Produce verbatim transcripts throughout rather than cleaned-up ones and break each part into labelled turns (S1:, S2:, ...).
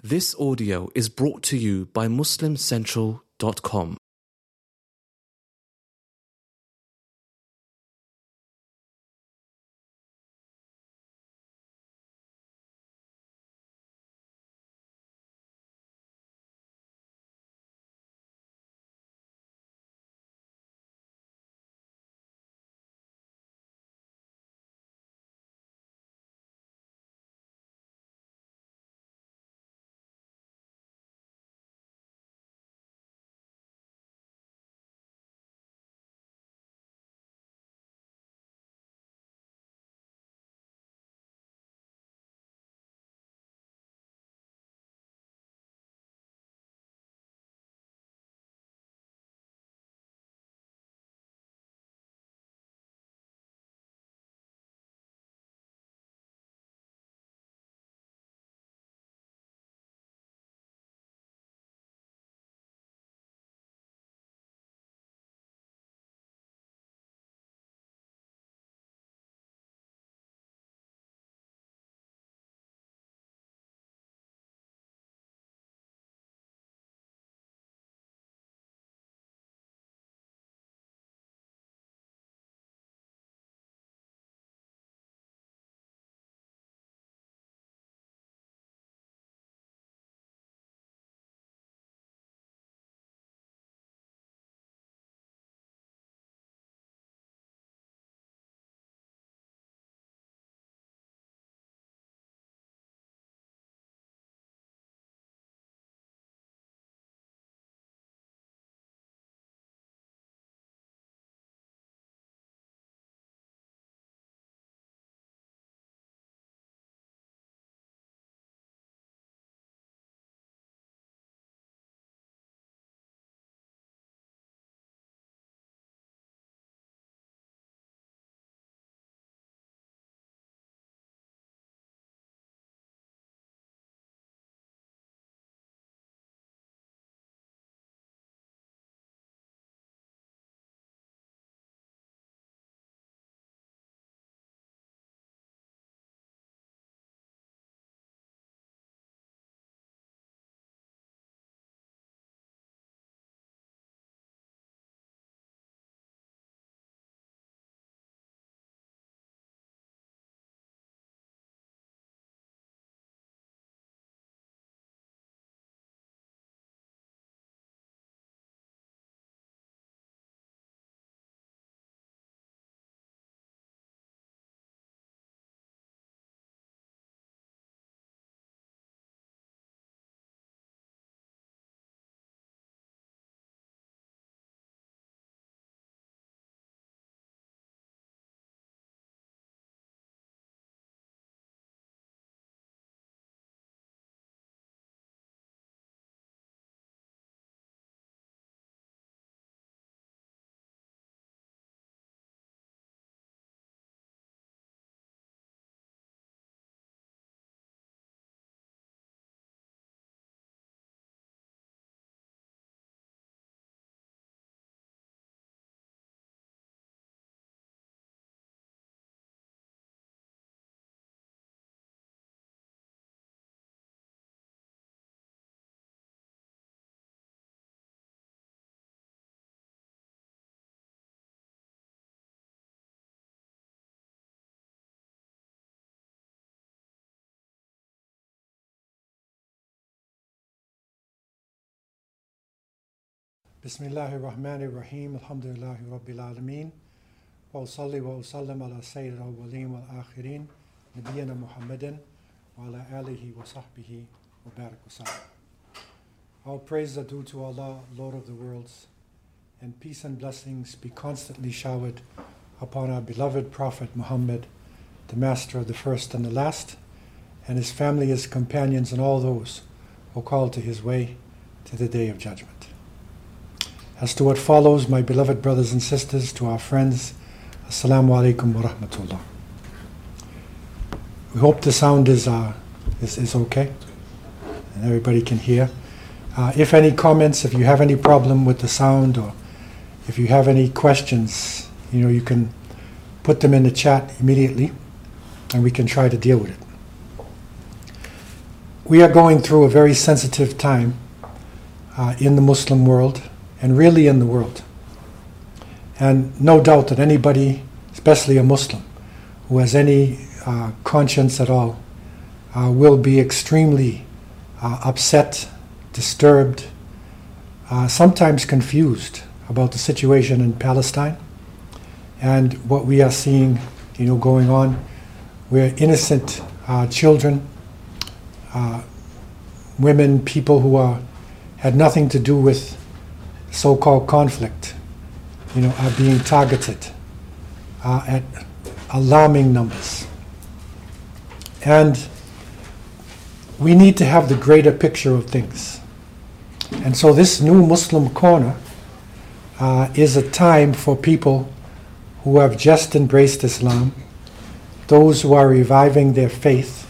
S1: This audio is brought to you by Muslim Central dot com.
S2: Bismillahir Rahmanir Rahim. Alhamdulillahi Rabbil Alameen. Wa usalli wa usallim ala Sayyid al-Awwaleen wal Akhirin. Nabiyyina Muhammadin wa ala alihi wa sahbihi wa barak wa sallam. All praise are due to Allah, Lord of the worlds, and peace and blessings be constantly showered upon our beloved Prophet Muhammad, the master of the first and the last, and his family, his companions, and all those who call to his way to the day of judgment. As to what follows, my beloved brothers and sisters, to our friends, Assalamu alaikum wa rahmatullah. We hope the sound is, uh, is, is okay and everybody can hear. Uh, if any comments, if you have any problem with the sound, or if you have any questions, you know, you can put them in the chat immediately and we can try to deal with it. we are going through a very sensitive time uh, in the Muslim world, and really in the world. And no doubt that anybody, especially a Muslim, who has any uh, conscience at all, uh, will be extremely uh, upset, disturbed, uh, sometimes confused about the situation in Palestine and what we are seeing, you know, going on, where innocent uh, children, uh, women, people who are had nothing to do with so-called conflict, you know, are being targeted uh, at alarming numbers. And we need to have the greater picture of things. And so this new Muslim corner uh, is a time for people who have just embraced Islam, those who are reviving their faith,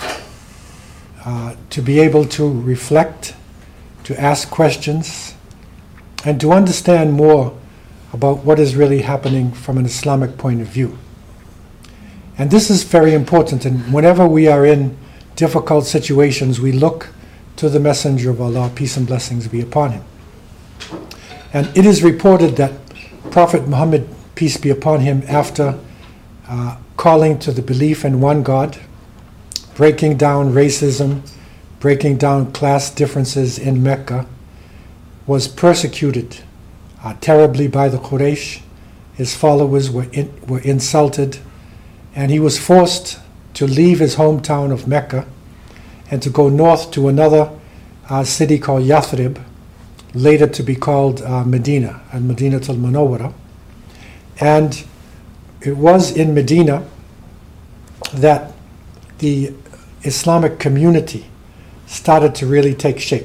S2: uh, to be able to reflect, to ask questions, and to understand more about what is really happening from an Islamic point of view. And this is very important, and whenever we are in difficult situations, we look to the Messenger of Allah, peace and blessings be upon him. And it is reported that Prophet Muhammad, peace be upon him, after uh, calling to the belief in one God, breaking down racism, breaking down class differences in Mecca, was persecuted uh, terribly by the Quraysh. His followers were, in, were insulted, and he was forced to leave his hometown of Mecca and to go north to another uh, city called Yathrib, later to be called uh, Medina, and Medina al-Munawwara. And it was in Medina that the Islamic community started to really take shape.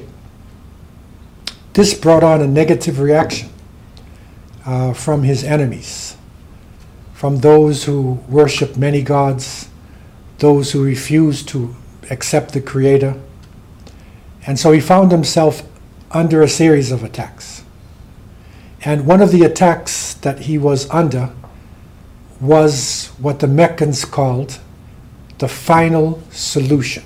S2: This brought on a negative reaction uh, from his enemies, from those who worship many gods, those who refuse to accept the Creator. And so he found himself under a series of attacks. And one of the attacks that he was under was what the Meccans called the final solution.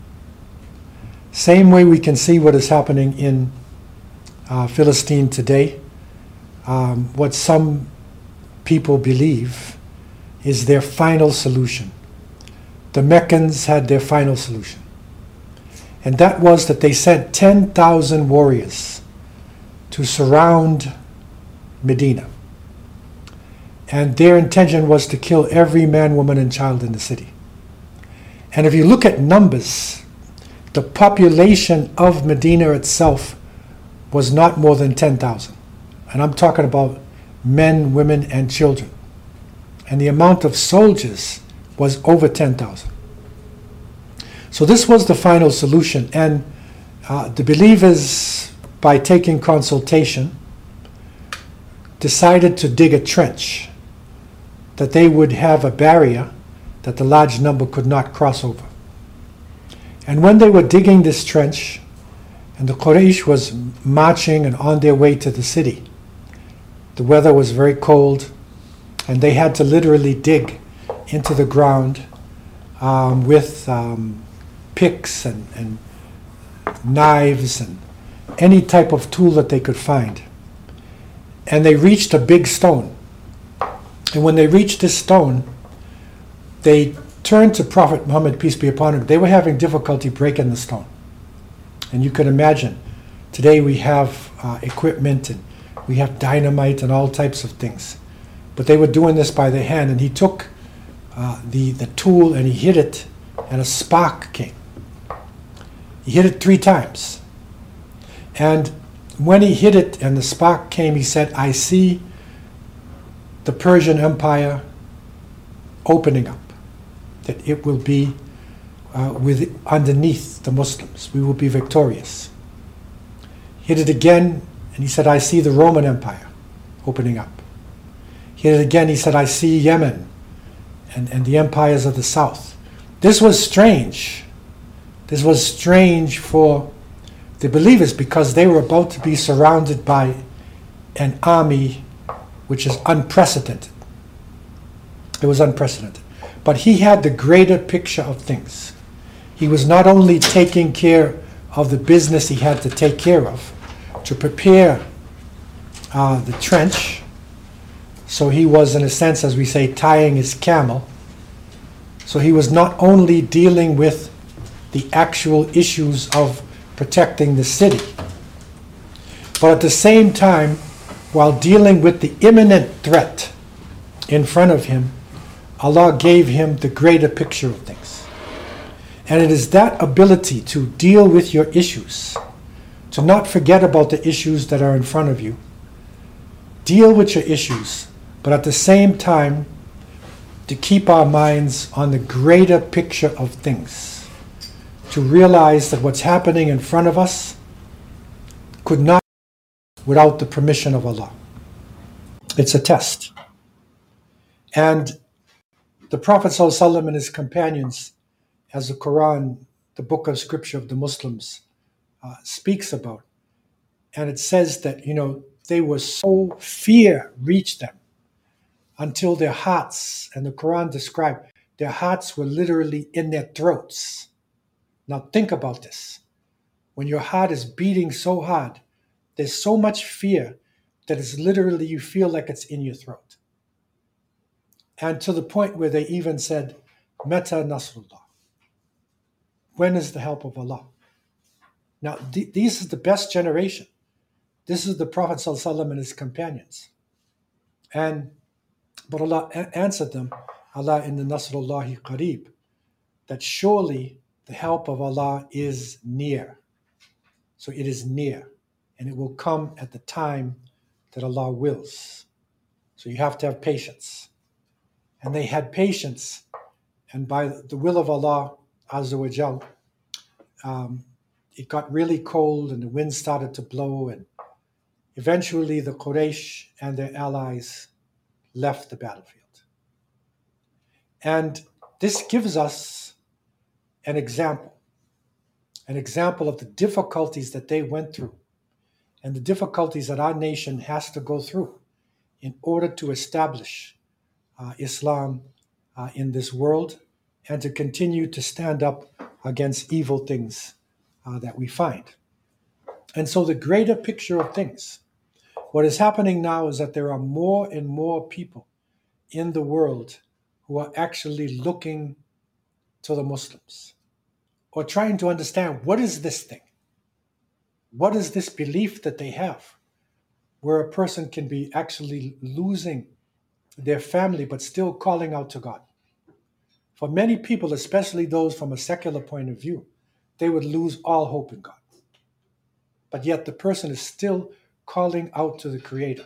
S2: Same way we can see what is happening in uh, Philistine today. Um, what some people believe is their final solution. The Meccans had their final solution. And that was that they sent ten thousand warriors to surround Medina. And their intention was to kill every man, woman, and child in the city. And if you look at numbers, the population of Medina itself was not more than ten thousand. And I'm talking about men, women, and children. And the amount of soldiers was over ten thousand. So this was the final solution. And uh, the believers, by taking consultation, decided to dig a trench, that they would have a barrier that the large number could not cross over. And when they were digging this trench, and the Quraysh was marching and on their way to the city, the weather was very cold, and they had to literally dig into the ground um, with um, picks and, and knives and any type of tool that they could find. And they reached a big stone. And when they reached this stone, they turned to Prophet Muhammad, peace be upon him. They were having difficulty breaking the stone. And you can imagine, today we have uh, equipment and we have dynamite and all types of things. But they were doing this by their hand, and he took uh, the, the tool and he hit it, and a spark came. He hit it three times. And when he hit it and the spark came, he said, I see the Persian Empire opening up, that it will be uh, with underneath the Muslims. We will be victorious. He hit it again, and he said, I see the Roman Empire opening up. He hit it again, he said, I see Yemen and, and the empires of the south. This was strange. This was strange for the believers because they were about to be surrounded by an army which is unprecedented. It was unprecedented. But he had the greater picture of things. He was not only taking care of the business he had to take care of to prepare uh, the trench. So he was, in a sense, as we say, tying his camel. So he was not only dealing with the actual issues of protecting the city, but at the same time, while dealing with the imminent threat in front of him, Allah gave him the greater picture of things. And it is that ability to deal with your issues, to not forget about the issues that are in front of you, deal with your issues, but at the same time, to keep our minds on the greater picture of things, to realize that what's happening in front of us could not be without the permission of Allah. It's a test. And the Prophet ﷺ and his companions, as the Quran, the book of scripture of the Muslims, uh, speaks about, and it says that, you know, they were so, fear reached them until their hearts, and the Quran described, their hearts were literally in their throats. Now think about this. When your heart is beating so hard, there's so much fear that it's literally, you feel like it's in your throat. And to the point where they even said, Mata Nasrullah. When is the help of Allah? Now, th- this is the best generation. This is the Prophet ﷺ and his companions. And, but Allah a- answered them, Allah in the Nasrullahi Qareeb, that surely the help of Allah is near. So it is near, and it will come at the time that Allah wills. So you have to have patience. And they had patience, and by the will of Allah, Azza wa Jal, um, it got really cold and the wind started to blow, and eventually the Quraysh and their allies left the battlefield. And this gives us an example, an example of the difficulties that they went through and the difficulties that our nation has to go through in order to establish uh, Islam uh, in this world and to continue to stand up against evil things uh, that we find. And so the greater picture of things, what is happening now is that there are more and more people in the world who are actually looking to the Muslims or trying to understand, what is this thing? What is this belief that they have where a person can be actually losing their family but still calling out to God? For many people, especially those from a secular point of view, they would lose all hope in God. But yet the person is still calling out to the Creator.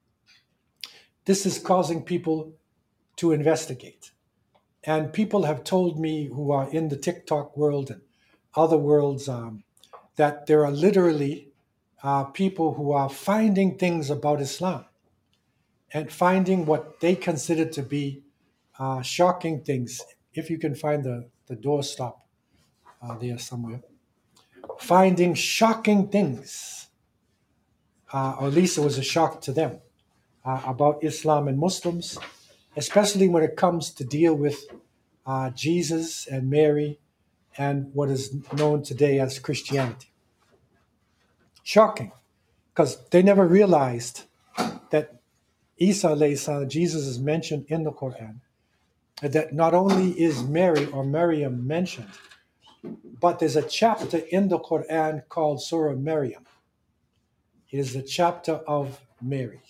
S2: This is causing people to investigate. And people have told me who are in the TikTok world and other worlds um, that there are literally uh, people who are finding things about Islam and finding what they consider to be uh, shocking things. If you can find the, the doorstop uh, there somewhere. Finding shocking things, uh, or at least it was a shock to them, uh, about Islam and Muslims, especially when it comes to deal with uh, Jesus and Mary and what is known today as Christianity. Shocking, because they never realized that Isa alayhi salam, Jesus is mentioned in the Quran, that not only is Mary or Maryam mentioned, but there's a chapter in the Quran called Surah Maryam. It is the chapter of Mary.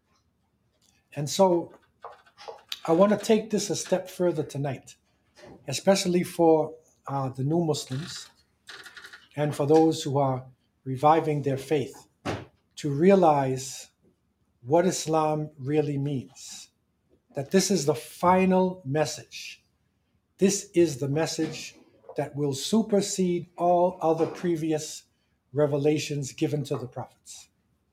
S2: And so I want to take this a step further tonight, especially for uh, the new Muslims and for those who are reviving their faith, to realize what Islam really means. That this is the final message. This is the message that will supersede all other previous revelations given to the prophets.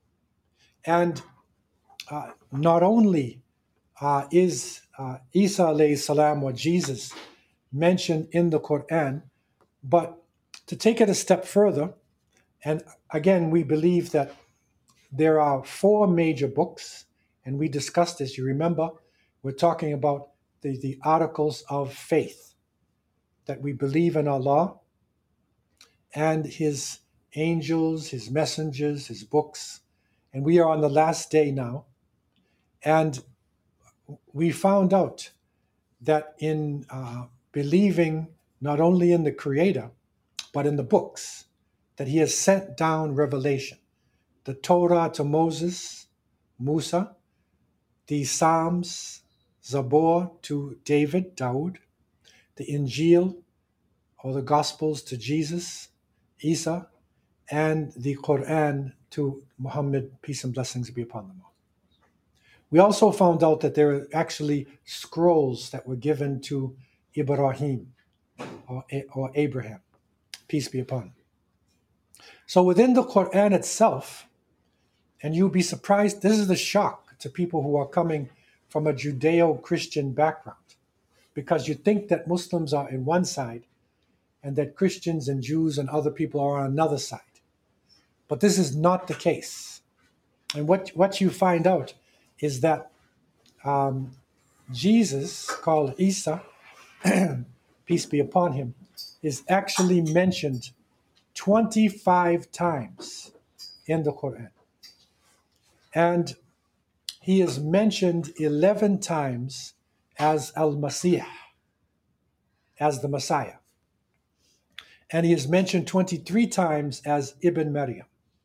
S2: And uh, not only uh, is uh, Isa alayhi salam or Jesus mentioned in the Quran, but to take it a step further, and again, we believe that there are four major books, and we discussed this. You remember, we're talking about the, the articles of faith. that we believe in Allah and his angels, his messengers, his books. And we are on the last day now. And we found out that in uh, believing not only in the Creator, but in the books, that he has sent down revelation. The Torah to Moses, Musa, the Psalms, Zabur to David, Dawood, the Injil or the Gospels to Jesus, Isa, and the Quran to Muhammad, peace and blessings be upon them all. We also found out that there are actually scrolls that were given to Ibrahim or, or Abraham, peace be upon him. So within the Quran itself, and you'll be surprised, this is the shock to people who are coming from a Judeo-Christian background, because you think that Muslims are in one side and that Christians and Jews and other people are on another side. But this is not the case. And what, what you find out is that um, Jesus, called Isa, peace be upon him, is actually mentioned twenty-five times in the Quran. And he is mentioned eleven times as Al-Masih, as the Messiah. And he is mentioned twenty-three times as Ibn Maryam.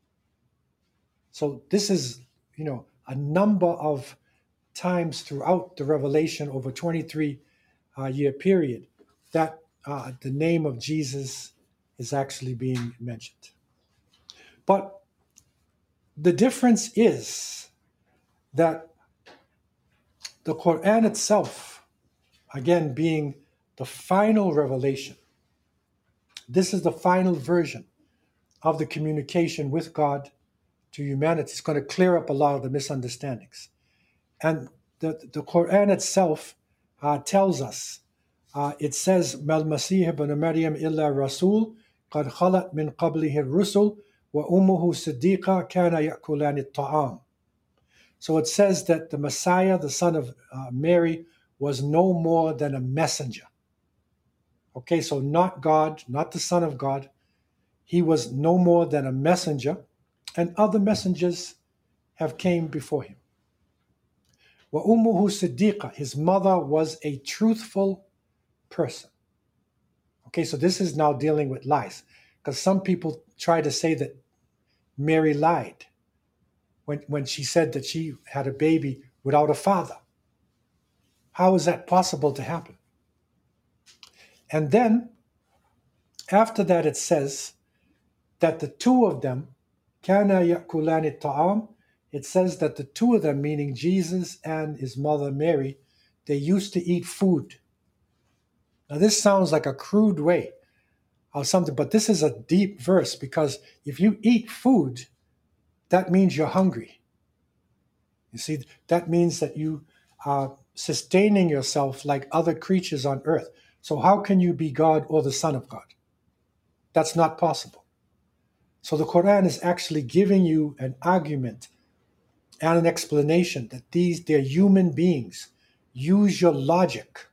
S2: So this is, you know, a number of times throughout the revelation over a twenty-three uh, year period that uh, the name of Jesus is actually being mentioned. But the difference is that the Quran itself, again, being the final revelation, this is the final version of the communication with God to humanity. It's going to clear up a lot of the misunderstandings. And the, the Quran itself uh, tells us, uh, it says, Mal Masih ibn Maryam illa Rasul, qad khalat min qablihi rusul, wa ummuhu siddiqa kana ya'kulani at-ta'am. So it says that the Messiah, the son of uh, Mary, was no more than a messenger. Okay, so not God, not the Son of God. He was no more than a messenger, and other messengers have came before him. Wa ummuhu siddiqa, his mother was a truthful person. Okay, so this is now dealing with lies, because some people try to say that Mary lied when, when she said that she had a baby without a father. How is that possible to happen? And then, after that, it says that the two of them, kana ya'kulani ta'am, it says that the two of them, meaning Jesus and his mother Mary, they used to eat food. Now this sounds like a crude way of something, but this is a deep verse, because if you eat food, that means you're hungry. You see, that means that you are sustaining yourself like other creatures on earth. So how can you be God or the Son of God? That's not possible. So the Quran is actually giving you an argument and an explanation that these, they're human beings. Use your logic.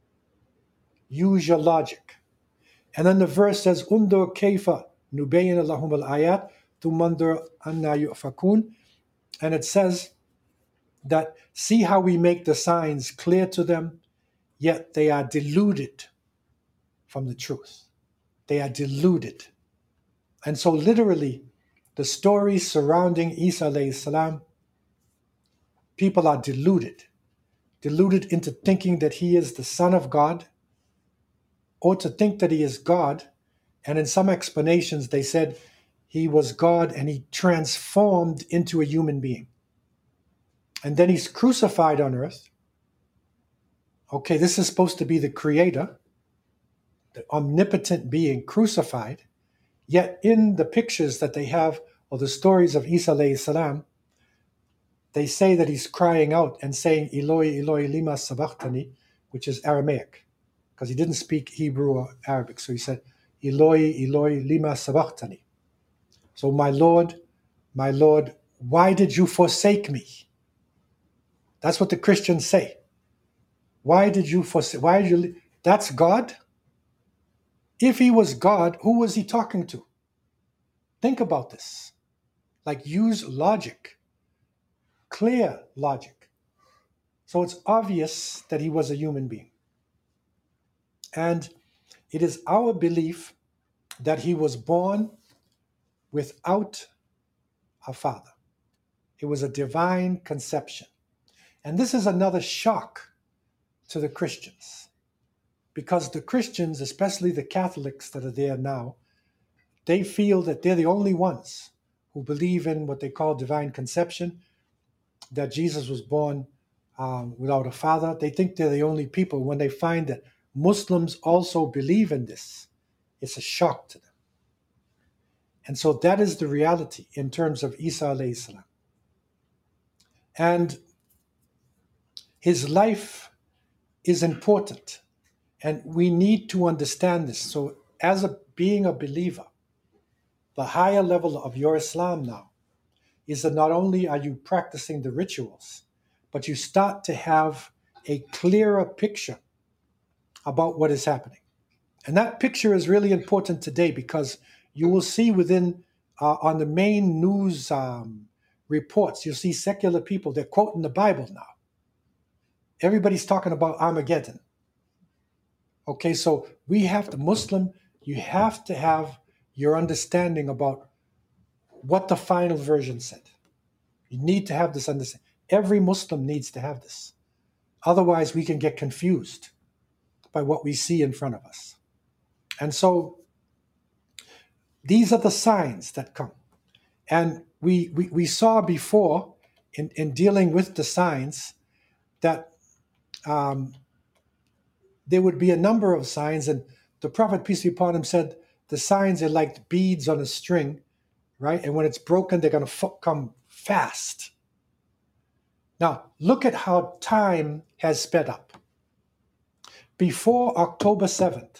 S2: Use your logic. And then the verse says, Undur kayfa nubayyin lahum al-ayat thumandur anna yu'fakun. And it says that, see how we make the signs clear to them, yet they are deluded from the truth. They are deluded. And so literally, the stories surrounding Isa alayhi salam, people are deluded. Deluded into thinking that he is the Son of God, or to think that he is God. And in some explanations, they said he was God and he transformed into a human being. And then he's crucified on earth. Okay, this is supposed to be the creator, the omnipotent being crucified. Yet in the pictures that they have, or the stories of Isa alayhi salam, they say that he's crying out and saying, Eloi, Eloi, lima sabachthani, which is Aramaic, because he didn't speak Hebrew or Arabic. So he said, Eloi, Eloi, lima sabachthani. So my Lord, my Lord, why did you forsake me? That's what the Christians say. Why did you forsake? Why did you? That's God. If he was God, who was he talking to? Think about this. Like, use logic, clear logic. So it's obvious that he was a human being. And it is our belief that he was born without a father. It was a divine conception. And this is another shock to the Christians, because the Christians, especially the Catholics that are there now, they feel that they're the only ones who believe in what they call divine conception, that Jesus was born um, without a father. They think they're the only people. When they find that Muslims also believe in this, it's a shock to them. And so that is the reality in terms of Isa alayhi salam. And his life is important, and we need to understand this. So as a being a believer, the higher level of your Islam now is that not only are you practicing the rituals, but you start to have a clearer picture about what is happening. And that picture is really important today, because you will see within, uh, on the main news um, reports, you'll see secular people, they're quoting the Bible now. Everybody's talking about Armageddon. Okay, so we have to, Muslim, you have to have your understanding about what the final version said. You need to have this understanding. Every Muslim needs to have this. Otherwise, we can get confused by what we see in front of us. And so these are the signs that come. And we we, we saw before in, in dealing with the signs that um, there would be a number of signs. And the Prophet, peace be upon him, said the signs are like beads on a string, right? And when it's broken, they're going to f- come fast. Now, look at how time has sped up. Before October seventh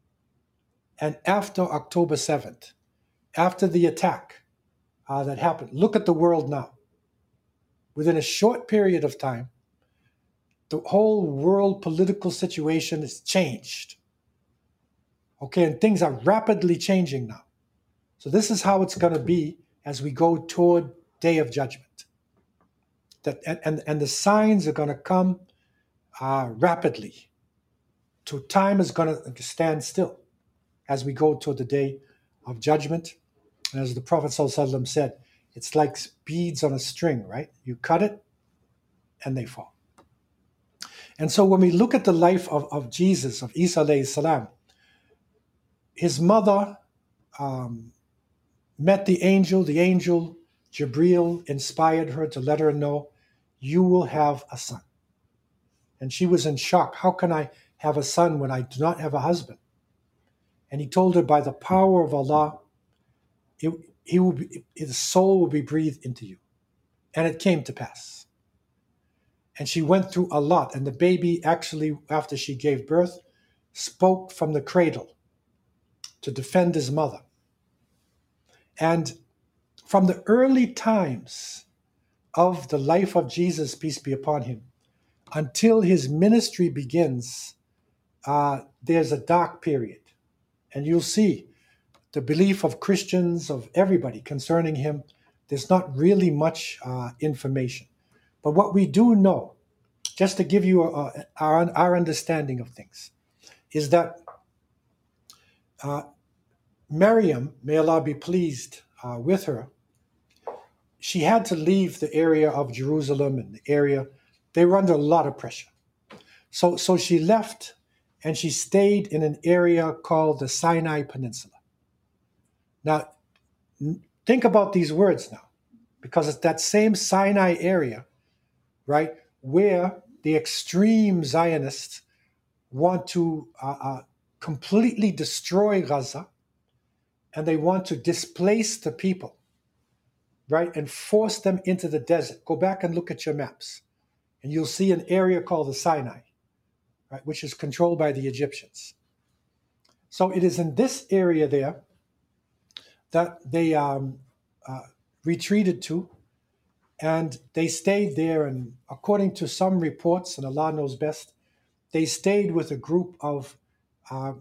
S2: and after October seventh, after the attack uh, that happened, look at the world now. Within a short period of time, the whole world political situation has changed. Okay, and things are rapidly changing now. So this is how it's going to be as we go toward Day of Judgment. That and, and, and the signs are going to come uh, rapidly. So time is going to stand still as we go toward the Day of Judgment. And as the Prophet ﷺ said, it's like beads on a string, right? You cut it and they fall. And so when we look at the life of, of Jesus, of Isa alayhi salam, his mother um, met the angel. The angel, Jibreel, inspired her to let her know, you will have a son. And she was in shock. How can I have a son when I do not have a husband? And he told her, by the power of Allah, it, he will be, his soul will be breathed into you. And it came to pass. And she went through a lot. And the baby actually, after she gave birth, spoke from the cradle to defend his mother. And from the early times of the life of Jesus, peace be upon him, until his ministry begins, uh, there's a dark period. And you'll see the belief of Christians, of everybody concerning him, there's not really much uh, information. But what we do know, just to give you a, a, our, our understanding of things, is that uh, Maryam, may Allah be pleased uh, with her, she had to leave the area of Jerusalem and the area. They were under a lot of pressure. So, so she left and she stayed in an area called the Sinai Peninsula. Now, think about these words now, because it's that same Sinai area, right, where the extreme Zionists want to uh, uh, completely destroy Gaza, and they want to displace the people, right, and force them into the desert. Go back and look at your maps, and you'll see an area called the Sinai, right, which is controlled by the Egyptians. So it is in this area there that they um, uh, retreated to, and they stayed there. And according to some reports, and Allah knows best, they stayed with a group of uh,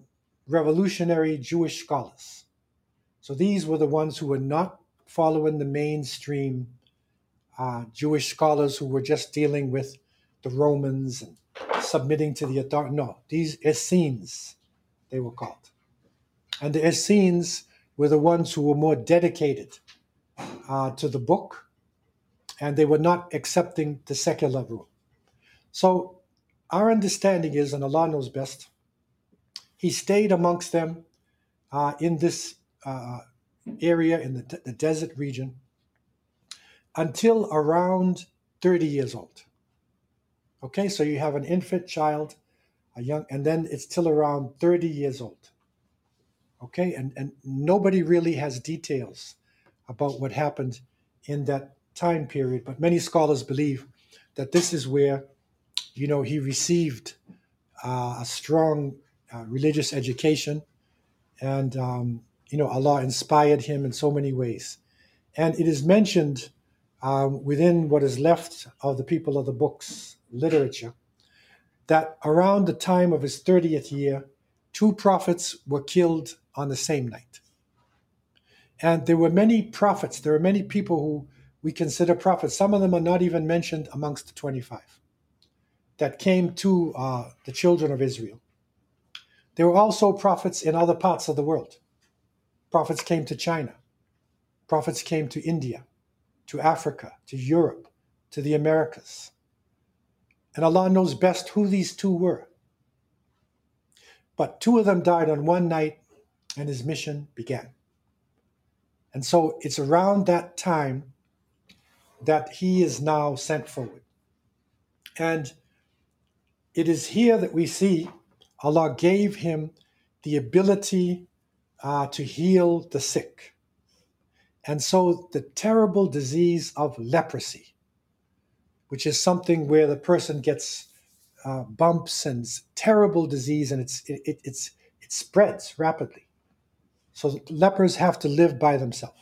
S2: revolutionary Jewish scholars. So these were the ones who were not following the mainstream uh, Jewish scholars who were just dealing with the Romans and submitting to the authority. No, these Essenes, they were called. And the Essenes were the ones who were more dedicated uh, to the book, and they were not accepting the secular rule. So our understanding is, and Allah knows best, he stayed amongst them uh, in this uh, area, in the, the desert region, until around thirty years old. Okay, so you have an infant child, a young, and then it's till around thirty years old. Okay, and, and nobody really has details about what happened in that time period, but many scholars believe that this is where, you know, he received uh, a strong uh, religious education, and, um, you know, Allah inspired him in so many ways. And it is mentioned um, within what is left of the people of the books literature that around the time of his thirtieth year, two prophets were killed on the same night. And there were many prophets, there are many people who we consider prophets. Some of them are not even mentioned amongst the twenty-five that came to uh, the children of Israel. There were also prophets in other parts of the world. Prophets came to China. Prophets came to India, to Africa, to Europe, to the Americas. And Allah knows best who these two were. But two of them died on one night, and his mission began. And so it's around that time that he is now sent forward. And it is here that we see Allah gave him the ability uh, to heal the sick. And so the terrible disease of leprosy, which is something where the person gets uh, bumps and terrible disease, and it's, it, it, it's, it spreads rapidly. So lepers have to live by themselves.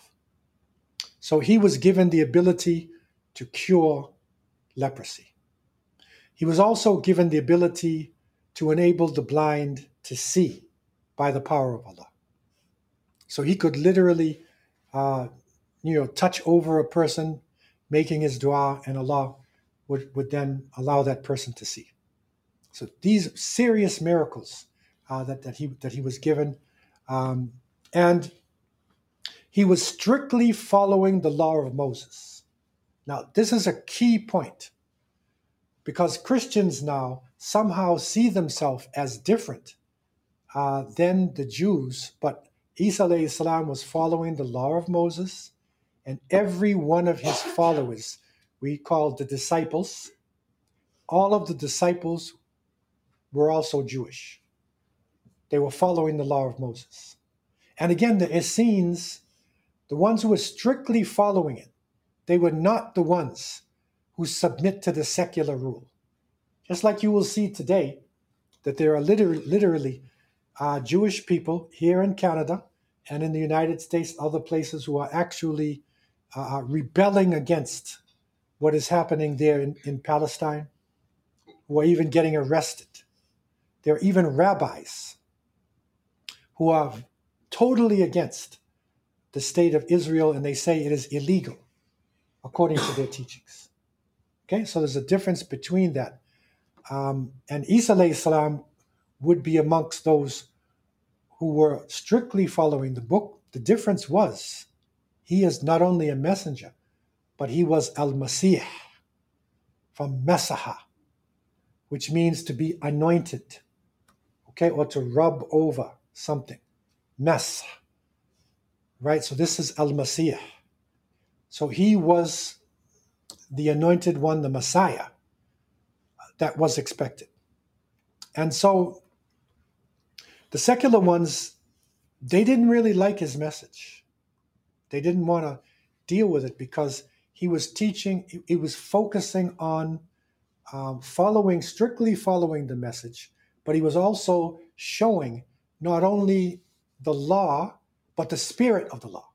S2: So he was given the ability to cure leprosy. He was also given the ability to enable the blind to see by the power of Allah. So he could literally, uh, you know, touch over a person, making his dua, and Allah would, would then allow that person to see. So these serious miracles uh, that, that, he, that he was given. Um, and he was strictly following the law of Moses. Now, this is a key point, because Christians now somehow see themselves as different uh, than the Jews, but Isa alayhi salam was following the law of Moses, and every one of his followers, we call the disciples, all of the disciples were also Jewish. They were following the law of Moses. And again, the Essenes, the ones who were strictly following it, they were not the ones who submit to the secular rule. Just like you will see today, that there are literally, literally uh, Jewish people here in Canada and in the United States, other places, who are actually uh, rebelling against what is happening there in, in Palestine, who are even getting arrested. There are even rabbis who are totally against the state of Israel, and they say it is illegal according to their teachings. Okay, so there's a difference between that. Um, and Isa alayhi salam would be amongst those who were strictly following the book. The difference was he is not only a messenger, but he was al-Masih, from Masaha, which means to be anointed, okay, or to rub over something. Mas, right? So this is al-Masih. So he was the anointed one, the Messiah, that was expected. And so the secular ones, they didn't really like his message. They didn't want to deal with it because he was teaching, he was focusing on um, following, strictly following the message, but he was also showing not only the law, but the spirit of the law.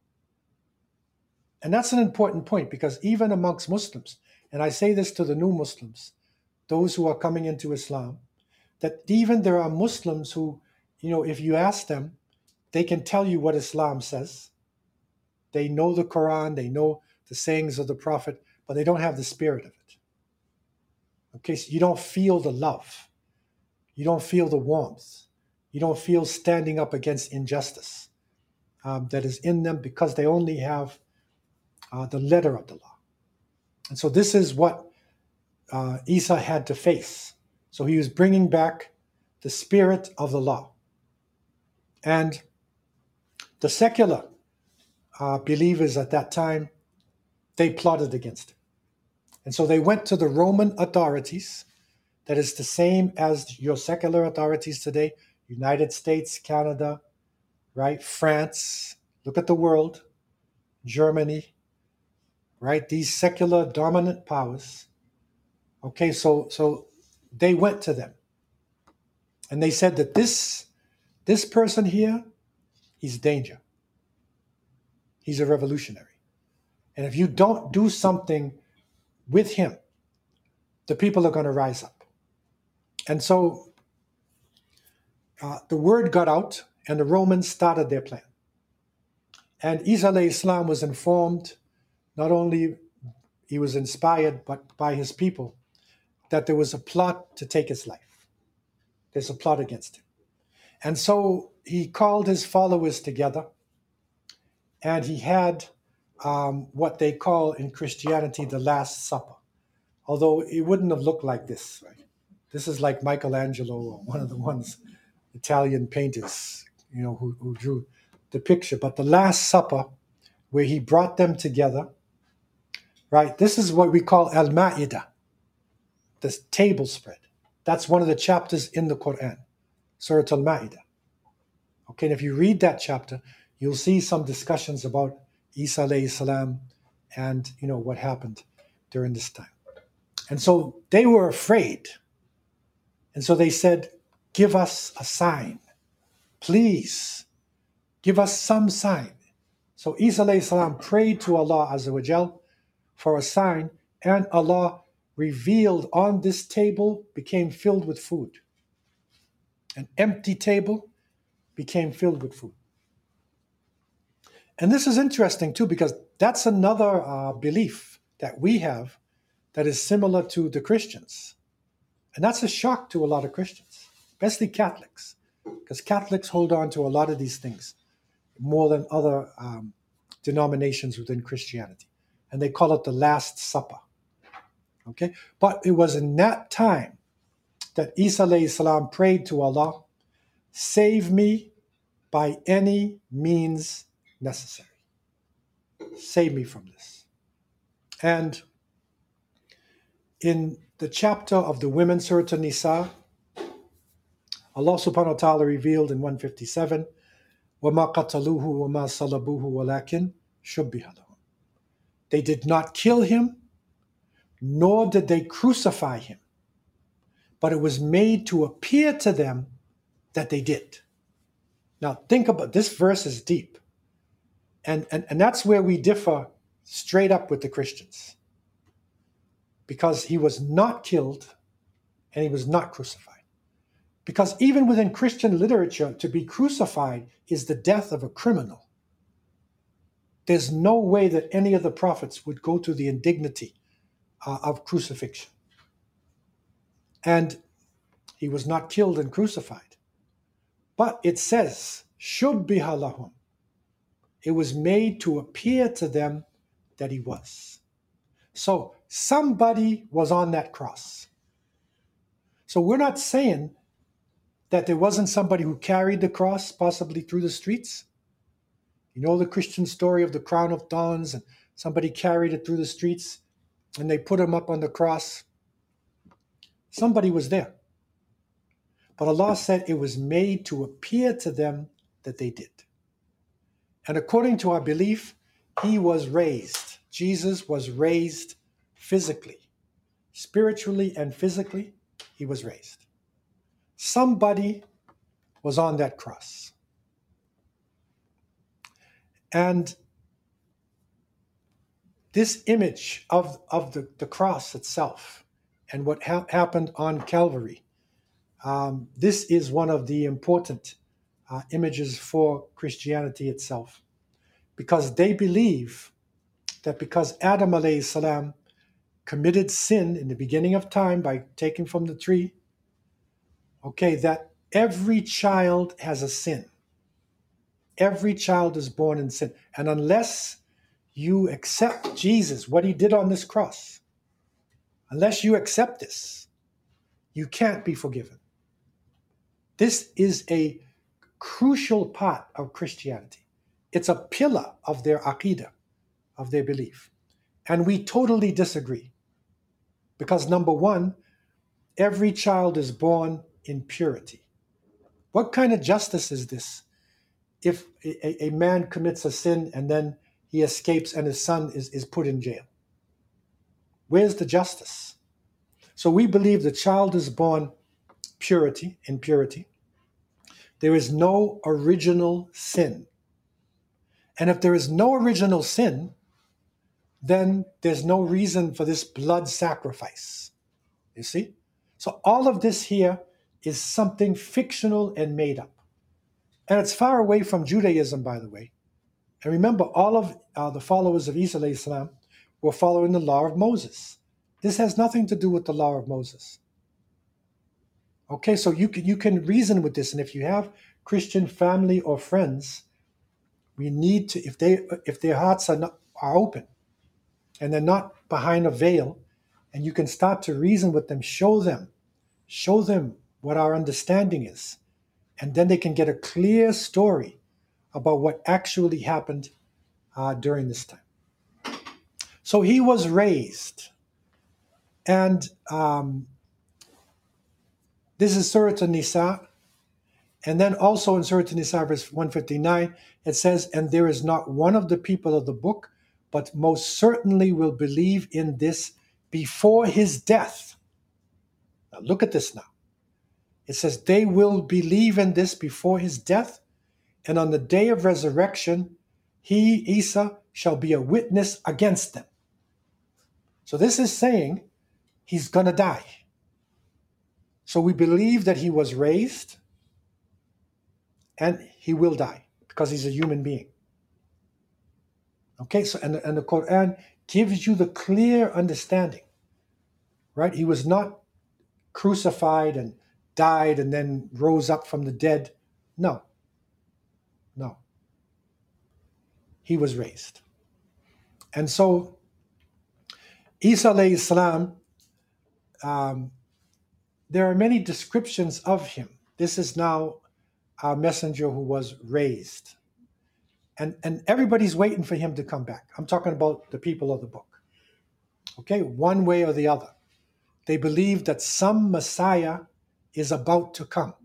S2: And that's an important point, because even amongst Muslims, and I say this to the new Muslims, those who are coming into Islam, that even there are Muslims who, you know, if you ask them, they can tell you what Islam says. They know the Quran, they know the sayings of the Prophet, but they don't have the spirit of it. Okay, so you don't feel the love. You don't feel the warmth. You don't feel standing up against injustice um, that is in them, because they only have uh, the letter of the law. And so this is what uh, Isa had to face. So he was bringing back the spirit of the law. And the secular uh, believers at that time, they plotted against him. And so they went to the Roman authorities, that is the same as your secular authorities today, United States, Canada, right? France, look at the world, Germany, right? These secular dominant powers. Okay, so so they went to them. And they said that this, this person here, he's danger. He's a revolutionary. And if you don't do something with him, the people are going to rise up. And so uh, the word got out, and the Romans started their plan. And Isa alayhi salam was informed, not only he was inspired, but by his people, that there was a plot to take his life. There's a plot against him. And so he called his followers together, and he had um, what they call in Christianity the Last Supper. Although it wouldn't have looked like this, right? This is like Michelangelo, or one of the ones, Italian painters, you know, who, who drew the picture. But the Last Supper, where he brought them together, right? This is what we call Al-Ma'idah, the table spread. That's one of the chapters in the Quran, Surah Al-Ma'idah. Okay, and if you read that chapter, you'll see some discussions about Isa alayhi salam and, you know, what happened during this time. And so they were afraid. And so they said, give us a sign. Please, give us some sign. So Isa alayhi salam prayed to Allah Azza wa Jal for a sign, and Allah revealed on this table became filled with food. An empty table became filled with food. And this is interesting too, because that's another uh, belief that we have that is similar to the Christians. And that's a shock to a lot of Christians, especially Catholics, because Catholics hold on to a lot of these things more than other um, denominations within Christianity. And they call it the Last Supper. Okay? But it was in that time that Isa alayhi salam prayed to Allah, save me by any means necessary. Save me from this. And in the chapter of the women, Surah An-Nisa, Allah subhanahu wa ta'ala revealed in one fifty-seven, وَمَا قَتَلُوهُ وَمَا صَلَبُوهُ وَلَكِنْ شُبِّهَ لَهُمْ. They did not kill him, nor did they crucify him, but it was made to appear to them that they did. Now think about, this verse is deep. And, and, and that's where we differ straight up with the Christians. Because he was not killed and he was not crucified. Because even within Christian literature, to be crucified is the death of a criminal. There's no way that any of the prophets would go to the indignity uh, of crucifixion. And he was not killed and crucified. But it says, shubbiha lahum. It was made to appear to them that he was. So somebody was on that cross. So we're not saying that there wasn't somebody who carried the cross possibly through the streets. You know the Christian story of the crown of thorns, and somebody carried it through the streets and they put him up on the cross. Somebody was there. But Allah said it was made to appear to them that they did. And according to our belief, he was raised. Jesus was raised physically. Spiritually and physically, he was raised. Somebody was on that cross. And this image of, of the, the cross itself and what ha- happened on Calvary, um, this is one of the important uh, images for Christianity itself, because they believe that because Adam alayhi salam committed sin in the beginning of time by taking from the tree, okay, that every child has a sin. Every child is born in sin. And unless you accept Jesus, what he did on this cross, unless you accept this, you can't be forgiven. This is a crucial part of Christianity. It's a pillar of their aqidah, of their belief. And we totally disagree. Because number one, every child is born in purity. What kind of justice is this? If a, a man commits a sin and then he escapes and his son is, is put in jail. Where's the justice? So we believe the child is born purity, in purity. There is no original sin. And if there is no original sin, then there's no reason for this blood sacrifice. You see? So all of this here is something fictional and made up. And it's far away from Judaism, by the way. And remember, all of uh, the followers of Isa alayhi salam were following the law of Moses. This has nothing to do with the law of Moses. Okay, so you can, you can reason with this. And if you have Christian family or friends, we need to, if they if their hearts are not, are open and they're not behind a veil, and you can start to reason with them, show them, show them what our understanding is. And then they can get a clear story about what actually happened uh, during this time. So he was raised. And um, this is Surah An-Nisa. And then also in Surah An-Nisa, verse one fifty-nine, it says, and there is not one of the people of the book, but most certainly will believe in this before his death. Now look at this now. It says they will believe in this before his death, and on the day of resurrection, he, Isa, shall be a witness against them. So this is saying he's going to die. So we believe that he was raised, and he will die because he's a human being. Okay, so and, and the Quran gives you the clear understanding, right? He was not crucified and died and then rose up from the dead. No. No. He was raised. And so Isa alayhi salam, um, there are many descriptions of him. This is now our messenger who was raised. And, and everybody's waiting for him to come back. I'm talking about the people of the book. Okay, one way or the other. They believe that some Messiah is about to come.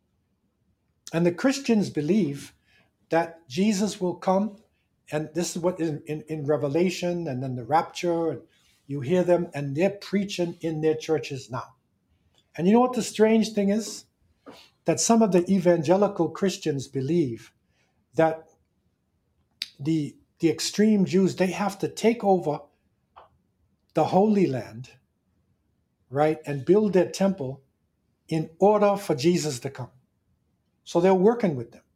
S2: And the Christians believe that Jesus will come, and this is what in, in, in Revelation and then the rapture, and you hear them, and they're preaching in their churches now. And you know what the strange thing is? That some of the evangelical Christians believe that the, the extreme Jews, they have to take over the Holy Land, right, and build their temple in order for Jesus to come. So they're working with them.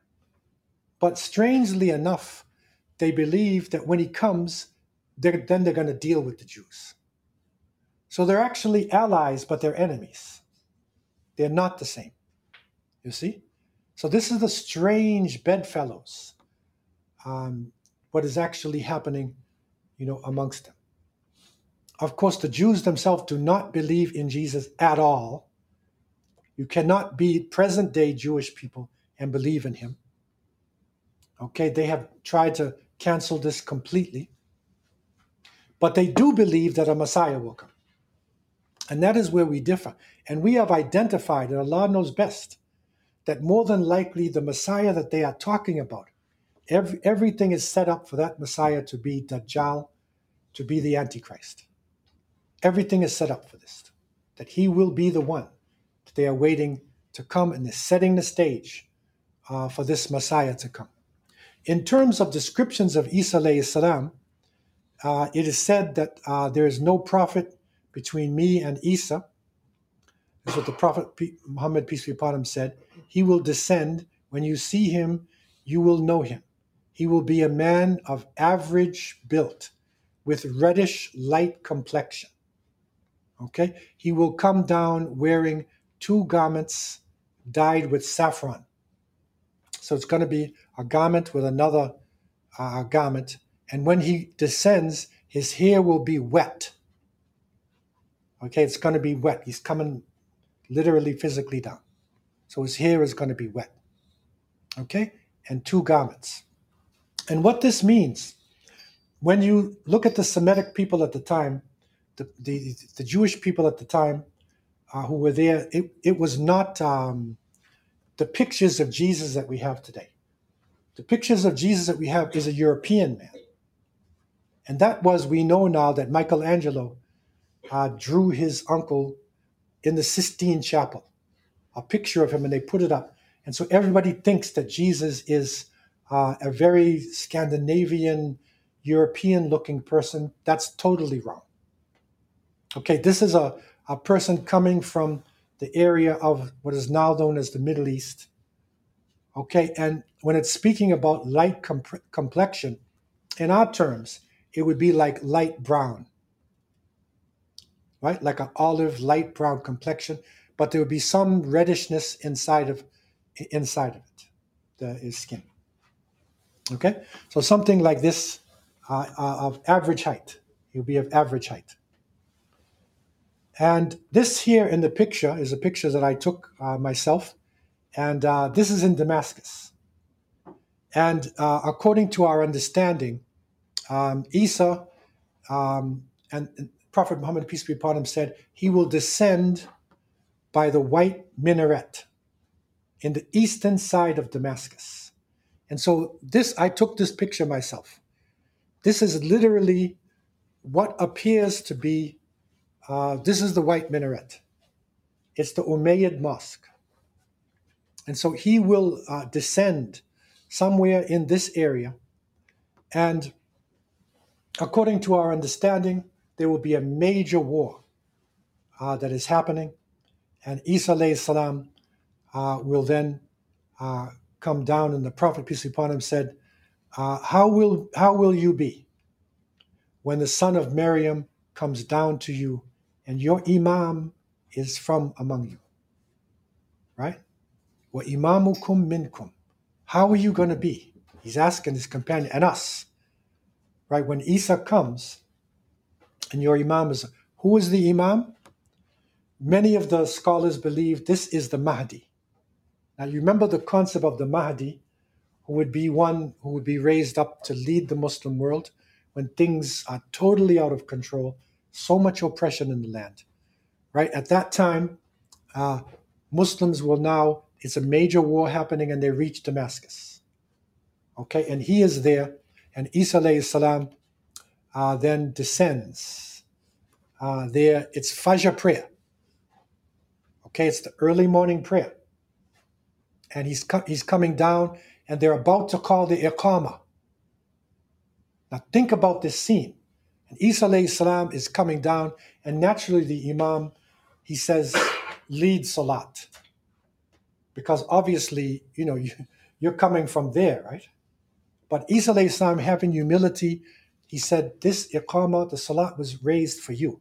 S2: But strangely enough, they believe that when he comes, they're, then they're going to deal with the Jews. So they're actually allies, but they're enemies. They're not the same. You see? So this is the strange bedfellows, um, what is actually happening, you know, amongst them. Of course, the Jews themselves do not believe in Jesus at all. You cannot be present-day Jewish people and believe in him. Okay, they have tried to cancel this completely. But they do believe that a Messiah will come. And that is where we differ. And we have identified, and Allah knows best, that more than likely the Messiah that they are talking about, every, everything is set up for that Messiah to be Dajjal, to be the Antichrist. Everything is set up for this, that he will be the one. They are waiting to come, and they're setting the stage uh, for this Messiah to come. In terms of descriptions of Isa alayhi salam, uh, it is said that uh, there is no prophet between me and Isa. That's what the Prophet Muhammad, peace be upon him, said. He will descend When you see him, you will know him. He will be a man of average build, with reddish light complexion. Okay? He will come down wearing two garments dyed with saffron. So it's going to be a garment with another uh, garment. And when he descends, his hair will be wet. Okay, it's going to be wet. He's coming literally physically down. So his hair is going to be wet. Okay? And two garments. And what this means, when you look at the Semitic people at the time, the, the, the Jewish people at the time uh, who were there, it, it was not um, the pictures of Jesus that we have today. The pictures of Jesus that we have is a European man. And that was, we know now that Michelangelo uh, drew his uncle in the Sistine Chapel, a picture of him, and they put it up. And so everybody thinks that Jesus is uh, a very Scandinavian, European-looking person. That's totally wrong. Okay, this is a, a person coming from the area of what is now known as the Middle East. Okay, and when it's speaking about light comp- complexion, in our terms, it would be like light brown, right? Like an olive light brown complexion, but there would be some reddishness inside of inside of it, the his skin. Okay, so something like this uh, uh, of average height. He'll be of average height. And this here in the picture is a picture that I took uh, myself, and uh, this is in Damascus. And uh, according to our understanding, um, Isa um, and, and Prophet Muhammad, peace be upon him, said he will descend by the white minaret in the eastern side of Damascus. And so this, I took this picture myself. This is literally what appears to be, uh, this is the white minaret. It's the Umayyad Mosque. And so he will uh, descend somewhere in this area. And according to our understanding, there will be a major war uh, that is happening. And Isa alayhi salam uh, will then uh, come down, and the Prophet, peace be upon him, said, uh, how will how will you be when the son of Maryam comes down to you and your imam is from among you? Right? Wa imamukum minkum. How are you going to be? He's asking his companion and us. Right? When Isa comes and your imam is, who is the imam? Many of the scholars believe this is the Mahdi. Now you remember the concept of the Mahdi, who would be one who would be raised up to lead the Muslim world when things are totally out of control, so much oppression in the land. Right? At that time, uh, Muslims will now, it's a major war happening, and they reach Damascus. Okay, and he is there, and Isa alayhi salam uh, then descends. Uh, there, it's Fajr prayer. Okay, it's the early morning prayer. And he's co- he's coming down, and they're about to call the Iqamah. Now think about this scene. And Isa alayhi salam is coming down, and naturally the Imam, he says, lead Salat. Because obviously, you know, you, you're coming from there, right? But Isa alayhi salam, having humility, he said, this Iqamah, the Salat, was raised for you.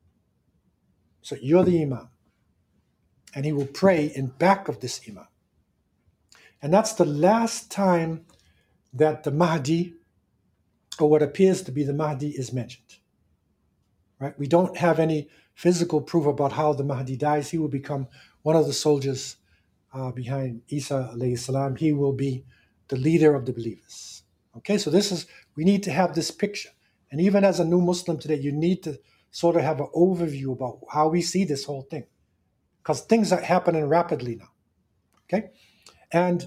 S2: So you're the Imam. And he will pray in back of this Imam. And that's the last time that the Mahdi, or what appears to be the Mahdi, is mentioned. Right? We don't have any physical proof about how the Mahdi dies. He will become one of the soldiers uh, behind Isa alayhi salam. He will be the leader of the believers. Okay, so this is, we need to have this picture. And even as a new Muslim today, you need to sort of have an overview about how we see this whole thing. Because things are happening rapidly now. Okay? And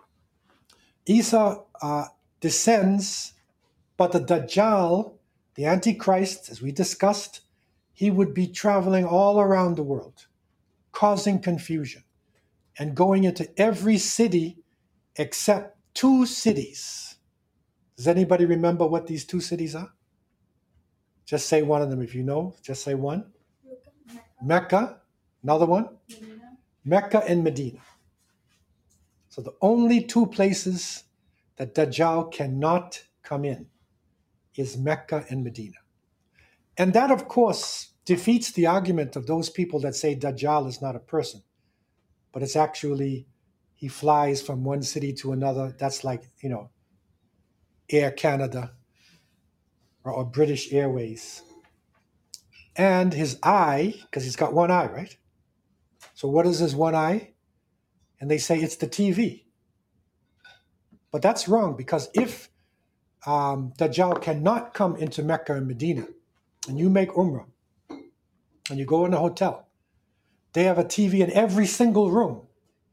S2: Isa uh, descends, but the Dajjal, the Antichrist, as we discussed, he would be traveling all around the world, causing confusion, and going into every city except two cities. Does anybody remember what these two cities are? Just say one of them if you know. Just say one. Mecca. Another one? Medina. Mecca and Medina. So So the only two places that Dajjal cannot come in is Mecca and Medina. And that, of course, defeats the argument of those people that say Dajjal is not a person, but it's actually, he flies from one city to another. That's like, you know, Air Canada or, or British Airways. And his eye, because he's got one eye, right? So what is his one eye? And they say it's the T V. But that's wrong, because if um, Dajjal cannot come into Mecca and Medina, and you make Umrah, and you go in a hotel, they have a T V in every single room.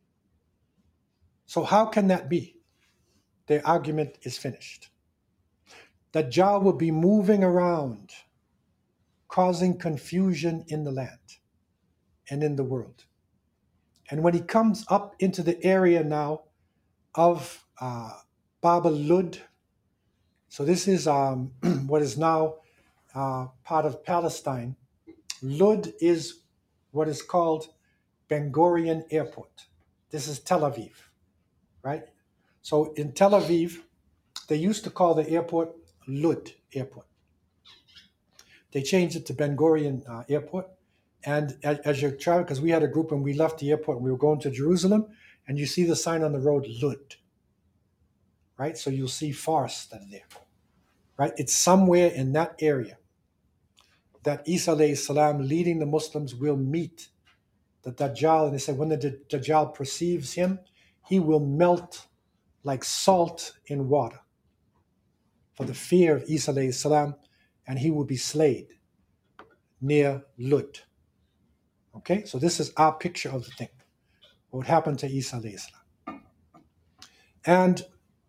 S2: So how can that be? Their argument is finished. Dajjal will be moving around, causing confusion in the land and in the world. And when he comes up into the area now of uh, Bab al-Lud, so this is um, what is now uh, part of Palestine. Lud is what is called Ben Gurion Airport. This is Tel Aviv, right? So in Tel Aviv, they used to call the airport Lud Airport. They changed it to Ben Gurion uh, Airport. And as, as you're traveling, because we had a group and we left the airport and we were going to Jerusalem, and you see the sign on the road, Lud, right? So you'll see Fars that's there, right? It's somewhere in that area that Isa alayhi salam, leading the Muslims, will meet the Dajjal. And they said when the Dajjal perceives him, he will melt like salt in water for the fear of Isa alayhi salam, and he will be slayed near Lud. Okay, so this is our picture of the thing, what would happen to Isa alayhi salam. And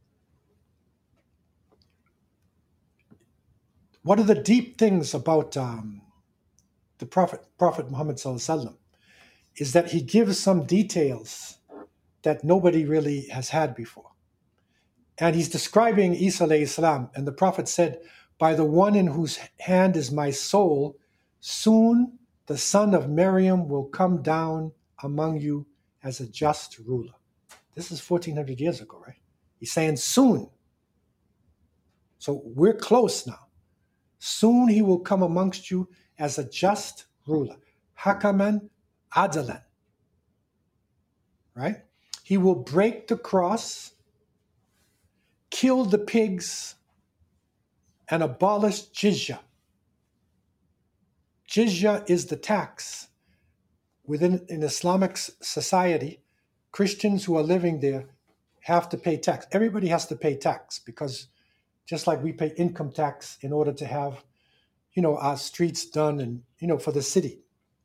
S2: one of the deep things about um, the Prophet, Prophet Muhammad sallallahu alaihi wasallam is that he gives some details that nobody really has had before. And he's describing Isa alayhi salam, and the Prophet said, by the one in whose hand is my soul, soon the son of Maryam will come down among you as a just ruler. This is fourteen hundred years ago, right? He's saying soon. So we're close now. Soon he will come amongst you as a just ruler. Hakaman adalan. Right? He will break the cross, kill the pigs, and abolish jizya. Jizya is the tax. Within an Islamic society, Christians who are living there have to pay tax. Everybody has to pay tax, because just like we pay income tax in order to have, you know, our streets done and, you know, for the city.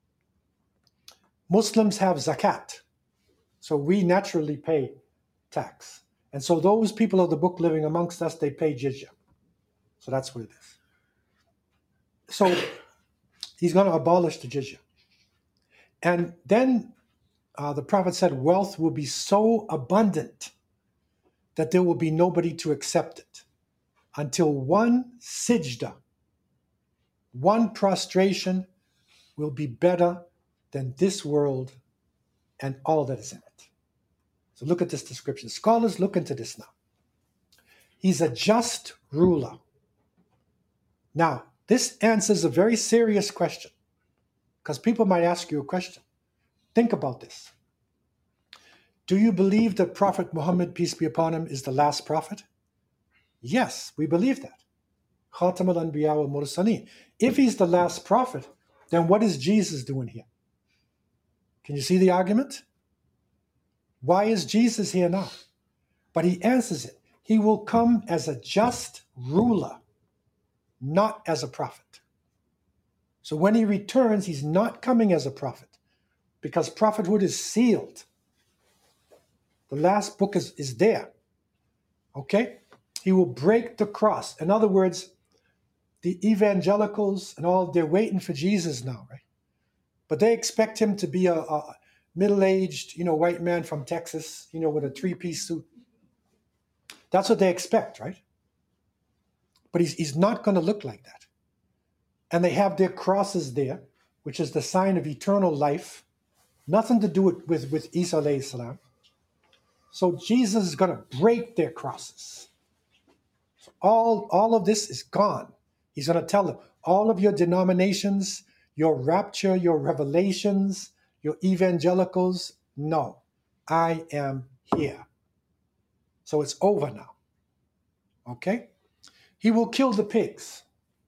S2: Muslims have zakat. So we naturally pay tax. And so those people of the book living amongst us, they pay jizya. So that's what it is. So he's going to abolish the jizya. And then uh, the Prophet said wealth will be so abundant that there will be nobody to accept it until one sijda, one prostration will be better than this world and all that is in it. So look at this description. Scholars look into this now. He's a just ruler. Now, this answers a very serious question, because people might ask you a question. Think about this. Do you believe that Prophet Muhammad, peace be upon him, is the last prophet? Yes, we believe that. Khatam al-Anbiya wal Mursaleen. If he's the last prophet, then what is Jesus doing here? Can you see the argument? Why is Jesus here now? But he answers it. He will come as a just ruler, not as a prophet. So when he returns, he's not coming as a prophet, because prophethood is sealed. The last book is, is there. Okay? He will break the cross. In other words, the evangelicals and all, they're waiting for Jesus now, right? But they expect him to be a, a middle-aged, you know, white man from Texas, you know, with a three-piece suit. That's what they expect, right? But he's, he's not going to look like that. And they have their crosses there, which is the sign of eternal life. Nothing to do with, with, with Isa alayhi salam. So Jesus is going to break their crosses. So all, all of this is gone. He's going to tell them, all of your denominations, your rapture, your revelations, your evangelicals, no, I am here. So it's over now. Okay? He will kill the pigs.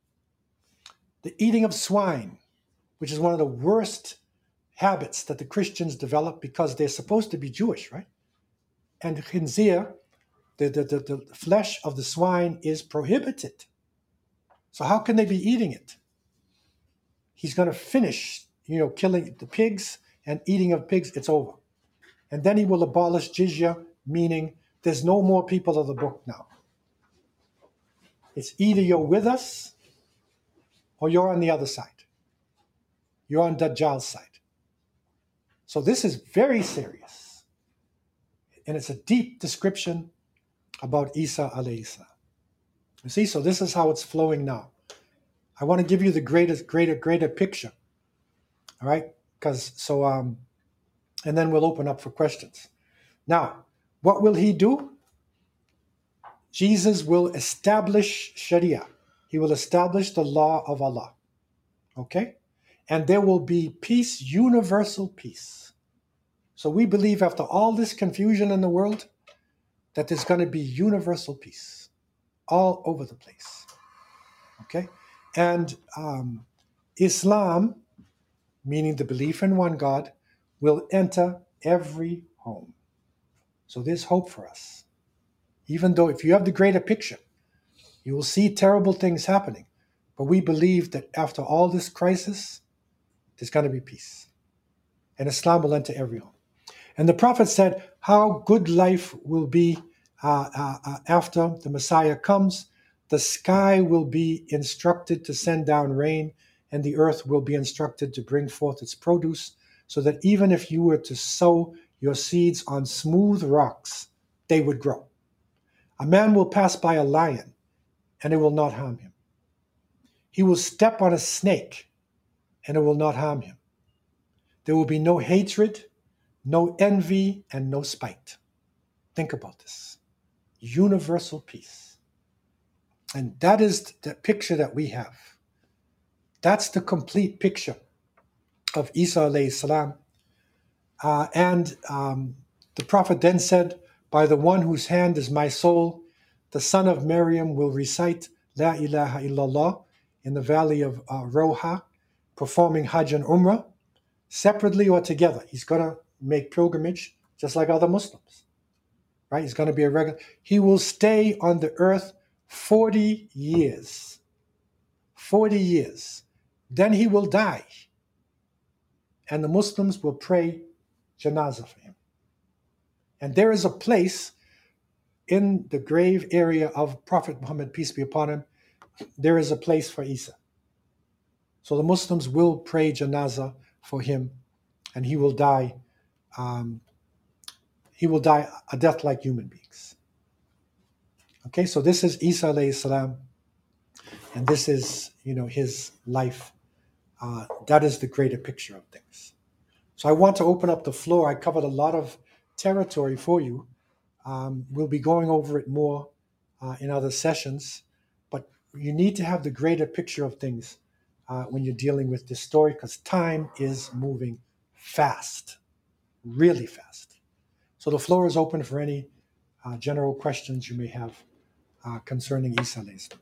S2: The eating of swine, which is one of the worst habits that the Christians develop because they're supposed to be Jewish, right? And khinzir, the, the, the, the flesh of the swine is prohibited. So how can they be eating it? He's going to finish, you know, killing the pigs and eating of pigs. It's over. And then he will abolish jizya, meaning there's no more people of the book now. It's either you're with us or you're on the other side. You're on Dajjal's side. So this is very serious. And it's a deep description about Isa alayhi salam. You see, so this is how it's flowing now. I want to give you the greatest, greater, greater picture. All right? Because so um, and then we'll open up for questions. Now, what will he do? Jesus will establish Sharia. He will establish the law of Allah. Okay? And there will be peace, universal peace. So we believe after all this confusion in the world, that there's going to be universal peace all over the place. Okay? And um, Islam, meaning the belief in one God, will enter every home. So there's hope for us. Even though if you have the greater picture, you will see terrible things happening. But we believe that after all this crisis, there's going to be peace. And Islam will enter every home. And the Prophet said how good life will be uh, uh, uh, after the Messiah comes. The sky will be instructed to send down rain, and the earth will be instructed to bring forth its produce, so that even if you were to sow your seeds on smooth rocks, they would grow. A man will pass by a lion, and it will not harm him. He will step on a snake, and it will not harm him. There will be no hatred, no envy, and no spite. Think about this. Universal peace. And that is the picture that we have. That's the complete picture of Isa alayhi salam. Uh, and um, the Prophet then said, by the one whose hand is my soul, the son of Maryam will recite La ilaha illallah in the valley of uh, Roha, performing Hajj and Umrah, separately or together. He's going to make pilgrimage just like other Muslims. Right? He's going to be a regular. He will stay on the earth forty years. forty years. Then he will die. And the Muslims will pray janazah for him. And there is a place in the grave area of Prophet Muhammad, peace be upon him, there is a place for Isa. So the Muslims will pray janazah for him, and he will die. Um, he will die a death like human beings. Okay, so this is Isa alayhi salam, and this is, you know, his life. Uh, that is the greater picture of things. So I want to open up the floor. I covered a lot of territory for you. Um, we'll be going over it more uh, in other sessions, but you need to have the greater picture of things uh, when you're dealing with this story, because time is moving fast, really fast. So the floor is open for any uh, general questions you may have uh, concerning Isa alayhi salam.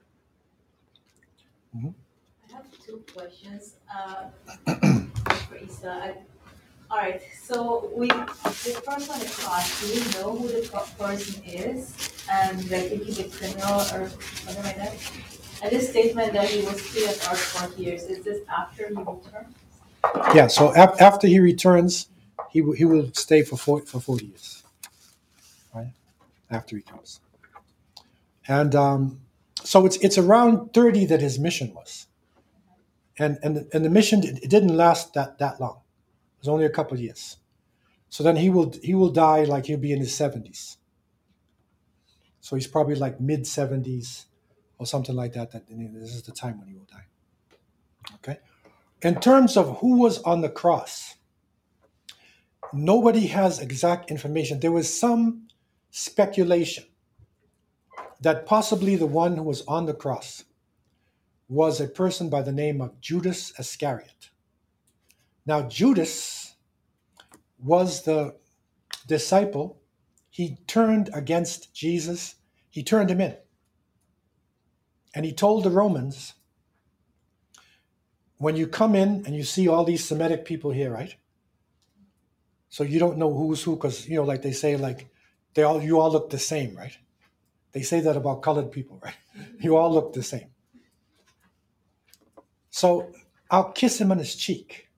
S2: Mm-hmm.
S3: I have two questions uh, for Isa. I, all right, so we the first one is asked, do we know who the person is, and like if he's a criminal or something like that? And this statement that he was still at art for years, is this after he returned?
S2: Yeah, so ap- after he returns, he w- he will stay for four, for forty years, right? After he comes, and um, so it's it's around thirty that his mission was, and and and the mission it didn't last that that long. It was only a couple of years. So then he will he will die like he'll be in his seventies. So he's probably like mid seventies or something like that. That this is the time when he will die. Okay. In terms of who was on the cross, nobody has exact information. There was some speculation that possibly the one who was on the cross was a person by the name of Judas Iscariot. Now, Judas was the disciple. He turned against Jesus. He turned him in. And he told the Romans, when you come in and you see all these Semitic people here, right? So you don't know who's who, because, you know, like they say, like, they all, you all look the same, right? They say that about colored people, right? You all look the same. So I'll kiss him on his cheek.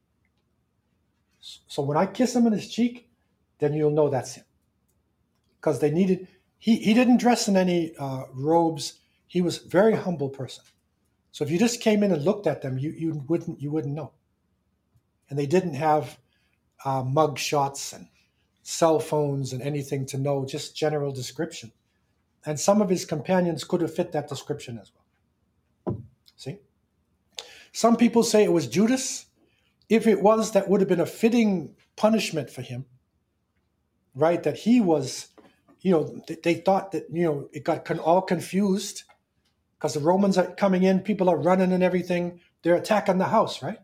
S2: So when I kiss him on his cheek, then you'll know that's him. Because they needed, he, he didn't dress in any uh, robes. He was a very humble person. So if you just came in and looked at them, you, you wouldn't you wouldn't know. And they didn't have uh, mug shots and cell phones and anything to know, just general description. And some of his companions could have fit that description as well. See? Some people say it was Judas. If it was, that would have been a fitting punishment for him, right? That he was, you know, they thought that, you know, it got all confused because the Romans are coming in, people are running and everything. They're attacking the house, right?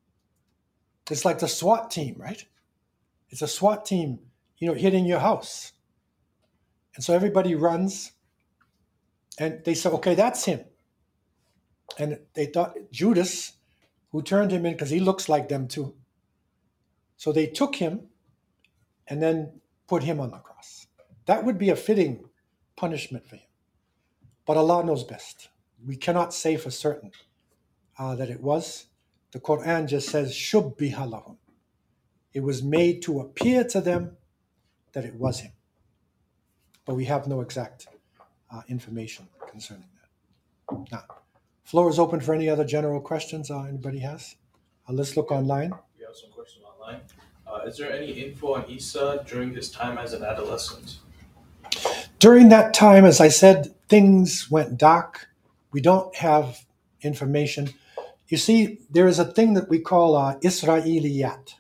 S2: It's like the SWAT team, right? It's a SWAT team, you know, hitting your house. And so everybody runs and they said, okay, that's him. And they thought Judas, who turned him in, because he looks like them too. So they took him and then put him on the cross. That would be a fitting punishment for him. But Allah knows best. We cannot say for certain uh, that it was. The Quran just says, shubbiha lahum. It was made to appear to them that it was him. But we have no exact uh, information concerning that. Now, floor is open for any other general questions uh, anybody has. Uh, let's look online.
S4: We have some questions online. Uh, is there any info on Isa during his time as an adolescent?
S2: During that time, as I said, things went dark. We don't have information. You see, there is a thing that we call uh, Israeliyat.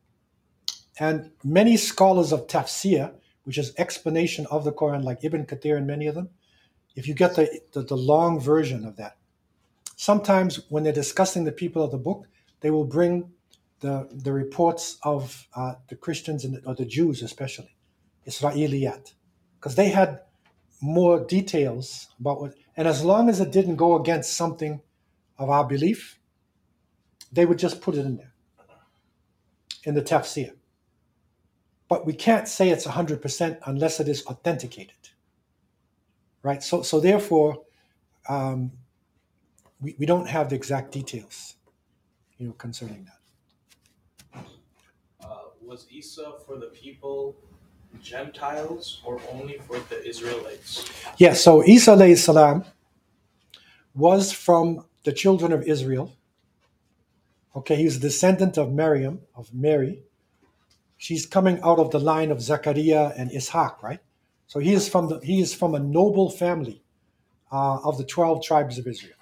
S2: And many scholars of tafsir, which is explanation of the Quran, like Ibn Kathir and many of them, if you get the, the, the long version of that, sometimes when they're discussing the people of the book, they will bring the, the reports of uh, the Christians and or the Jews especially, Israeliyat, because they had more details about what, and as long as it didn't go against something of our belief, they would just put it in there, in the tafsir. But we can't say it's one hundred percent unless it is authenticated, right? So, so therefore, um, we, we don't have the exact details, you know, concerning that.
S4: Uh, was Isa for the people Gentiles or only for the Israelites?
S2: Yes, yeah, so Isa alayhi salam was from the children of Israel. Okay, he's a descendant of Maryam, of Mary. She's coming out of the line of Zechariah and Ishaq, right? So he is from the he is from a noble family uh, of the twelve tribes of Israel.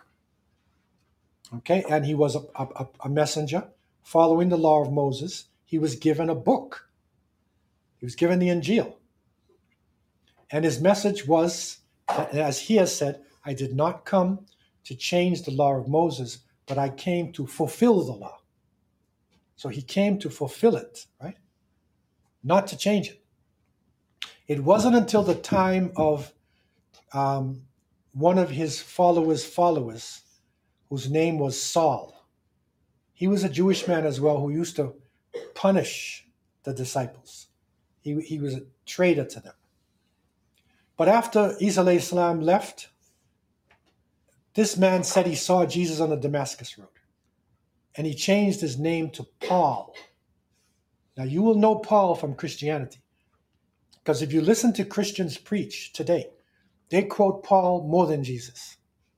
S2: Okay, and he was a, a, a messenger following the law of Moses. He was given a book. He was given the Injil. And his message was, as he has said, I did not come to change the law of Moses, but I came to fulfill the law. So he came to fulfill it, right? Not to change it. It wasn't until the time of um, one of his followers' followers, whose name was Saul. He was a Jewish man as well who used to punish the disciples. He, he was a traitor to them. But after Isa alayhi salam left, this man said he saw Jesus on the Damascus road. And he changed his name to Paul. Now you will know Paul from Christianity. Because if you listen to Christians preach today, they quote Paul more than Jesus.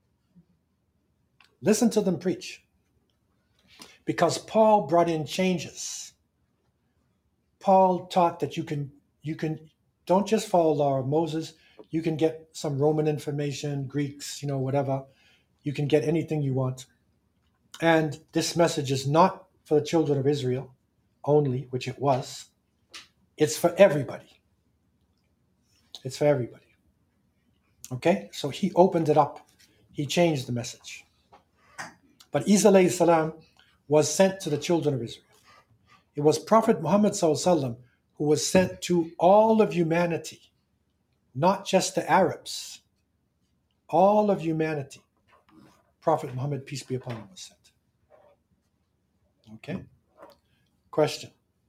S2: Listen to them preach. Because Paul brought in changes. Paul taught that you can, you can, don't just follow the law of Moses. You can get some Roman information, Greeks, you know, whatever. You can get anything you want. And this message is not for the children of Israel only, which it was. It's for everybody. It's for everybody. Okay? So he opened it up. He changed the message. But Isa alayhi salam was sent to the children of Israel. It was Prophet Muhammad sallallahu alaihi wasallam who was sent to all of humanity, not just the Arabs. All of humanity. Prophet Muhammad, peace be upon him, was sent. Okay? Question.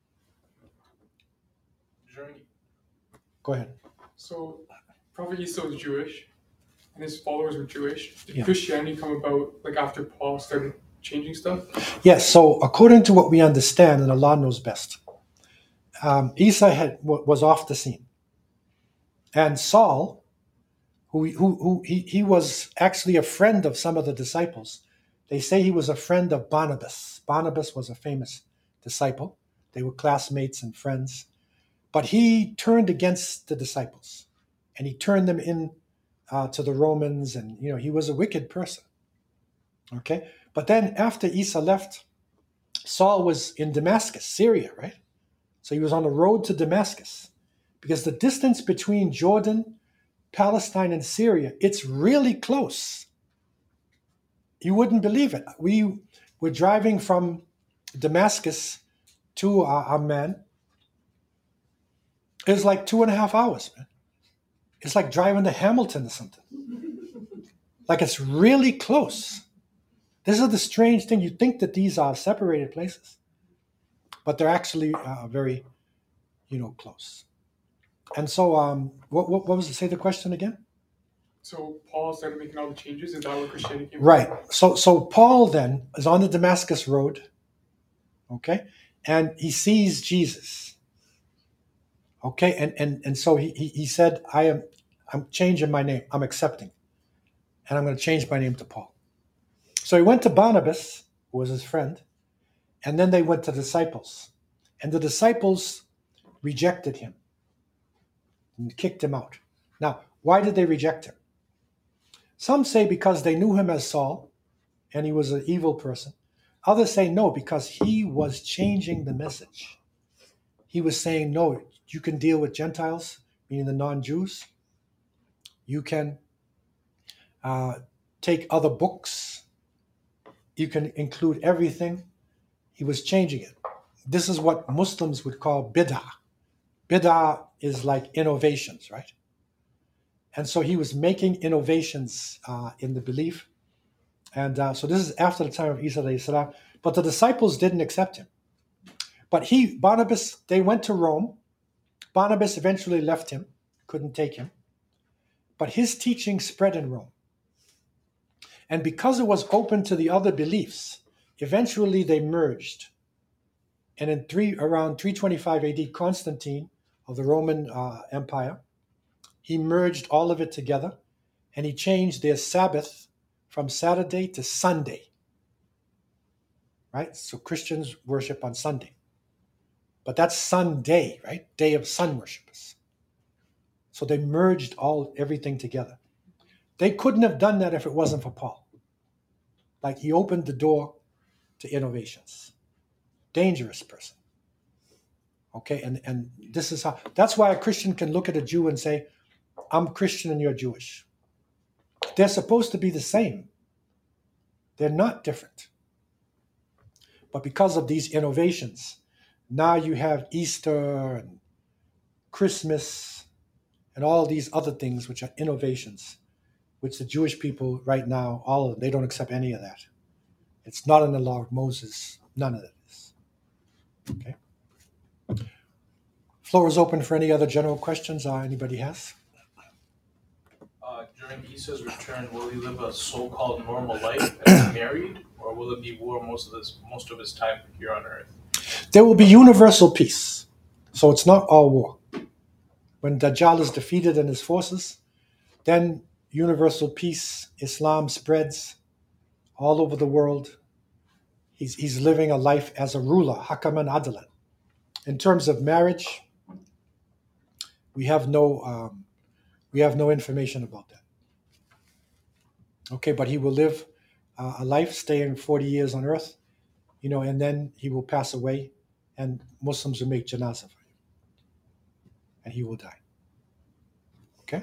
S5: Journey.
S2: Go ahead.
S5: So, Prophet Isa was Jewish, and his followers were Jewish. Did
S2: Yeah.
S5: Christianity come about like after Paul started changing stuff?
S2: Yes, so according to what we understand, and Allah knows best, um, Isa had, was off the scene. And Saul, who, who, who he, he was actually a friend of some of the disciples. They say he was a friend of Barnabas. Barnabas was a famous disciple. They were classmates and friends. But he turned against the disciples, and he turned them in uh, to the Romans, and you know he was a wicked person. Okay, but then after Isa left, Saul was in Damascus, Syria, right? So he was on the road to Damascus, because the distance between Jordan, Palestine, and Syria, it's really close. You wouldn't believe it. We were driving from Damascus to uh, Amman. It was like two and a half hours, man. It's like driving to Hamilton or something. Like it's really close. This is the strange thing. You think that these are separated places, but they're actually uh, very, you know, close. And so, um, what, what what was to say the question again?
S5: So Paul started making all the changes. Is that where Christianity came
S2: Right. So so Paul then is on the Damascus road, okay, and he sees Jesus. Okay, and and and so he he, he said, I am I'm changing my name. I'm accepting, and I'm going to change my name to Paul. So he went to Barnabas, who was his friend, and then they went to the disciples, and the disciples rejected him and kicked him out. Now, why did they reject him? Some say because they knew him as Saul, and he was an evil person. Others say no, because he was changing the message. He was saying, no, you can deal with Gentiles, meaning the non-Jews. You can uh, take other books. You can include everything. He was changing it. This is what Muslims would call bid'ah. Bid'ah is like innovations, right? And so he was making innovations uh, in the belief. And uh, so this is after the time of Isa alayhi salam. But the disciples didn't accept him. But he, Barnabas, they went to Rome. Barnabas eventually left him, couldn't take him. But his teaching spread in Rome. And because it was open to the other beliefs, eventually they merged. And in three, around three twenty-five A D, Constantine of the Roman uh, Empire, he merged all of it together, and he changed their Sabbath from Saturday to Sunday. Right? So Christians worship on Sunday. But that's Sunday, right? Day of sun worshippers. So they merged all everything together. They couldn't have done that if it wasn't for Paul. Like he opened the door to innovations. Dangerous person. Okay, and, and this is how, that's why a Christian can look at a Jew and say, I'm Christian and you're Jewish. They're supposed to be the same. They're not different. But because of these innovations, now you have Easter and Christmas and all these other things which are innovations, which the Jewish people right now, all of them, they don't accept any of that. It's not in the law of Moses. None of it is. Okay. Floor is open for any other general questions uh, anybody has.
S4: Uh, during Isa's return, will he live a so-called normal life and be married, or will it be war most of this most of his time here on earth?
S2: There will be universal peace. So it's not all war. When Dajjal is defeated and his forces, then universal peace, Islam spreads all over the world. He's, he's living a life as a ruler, hakaman adalan. In terms of marriage, we have no um, we have no information about that. Okay, but he will live uh, a life, staying forty years on earth, you know, and then he will pass away, and Muslims will make janazah for him. and he will die. Okay?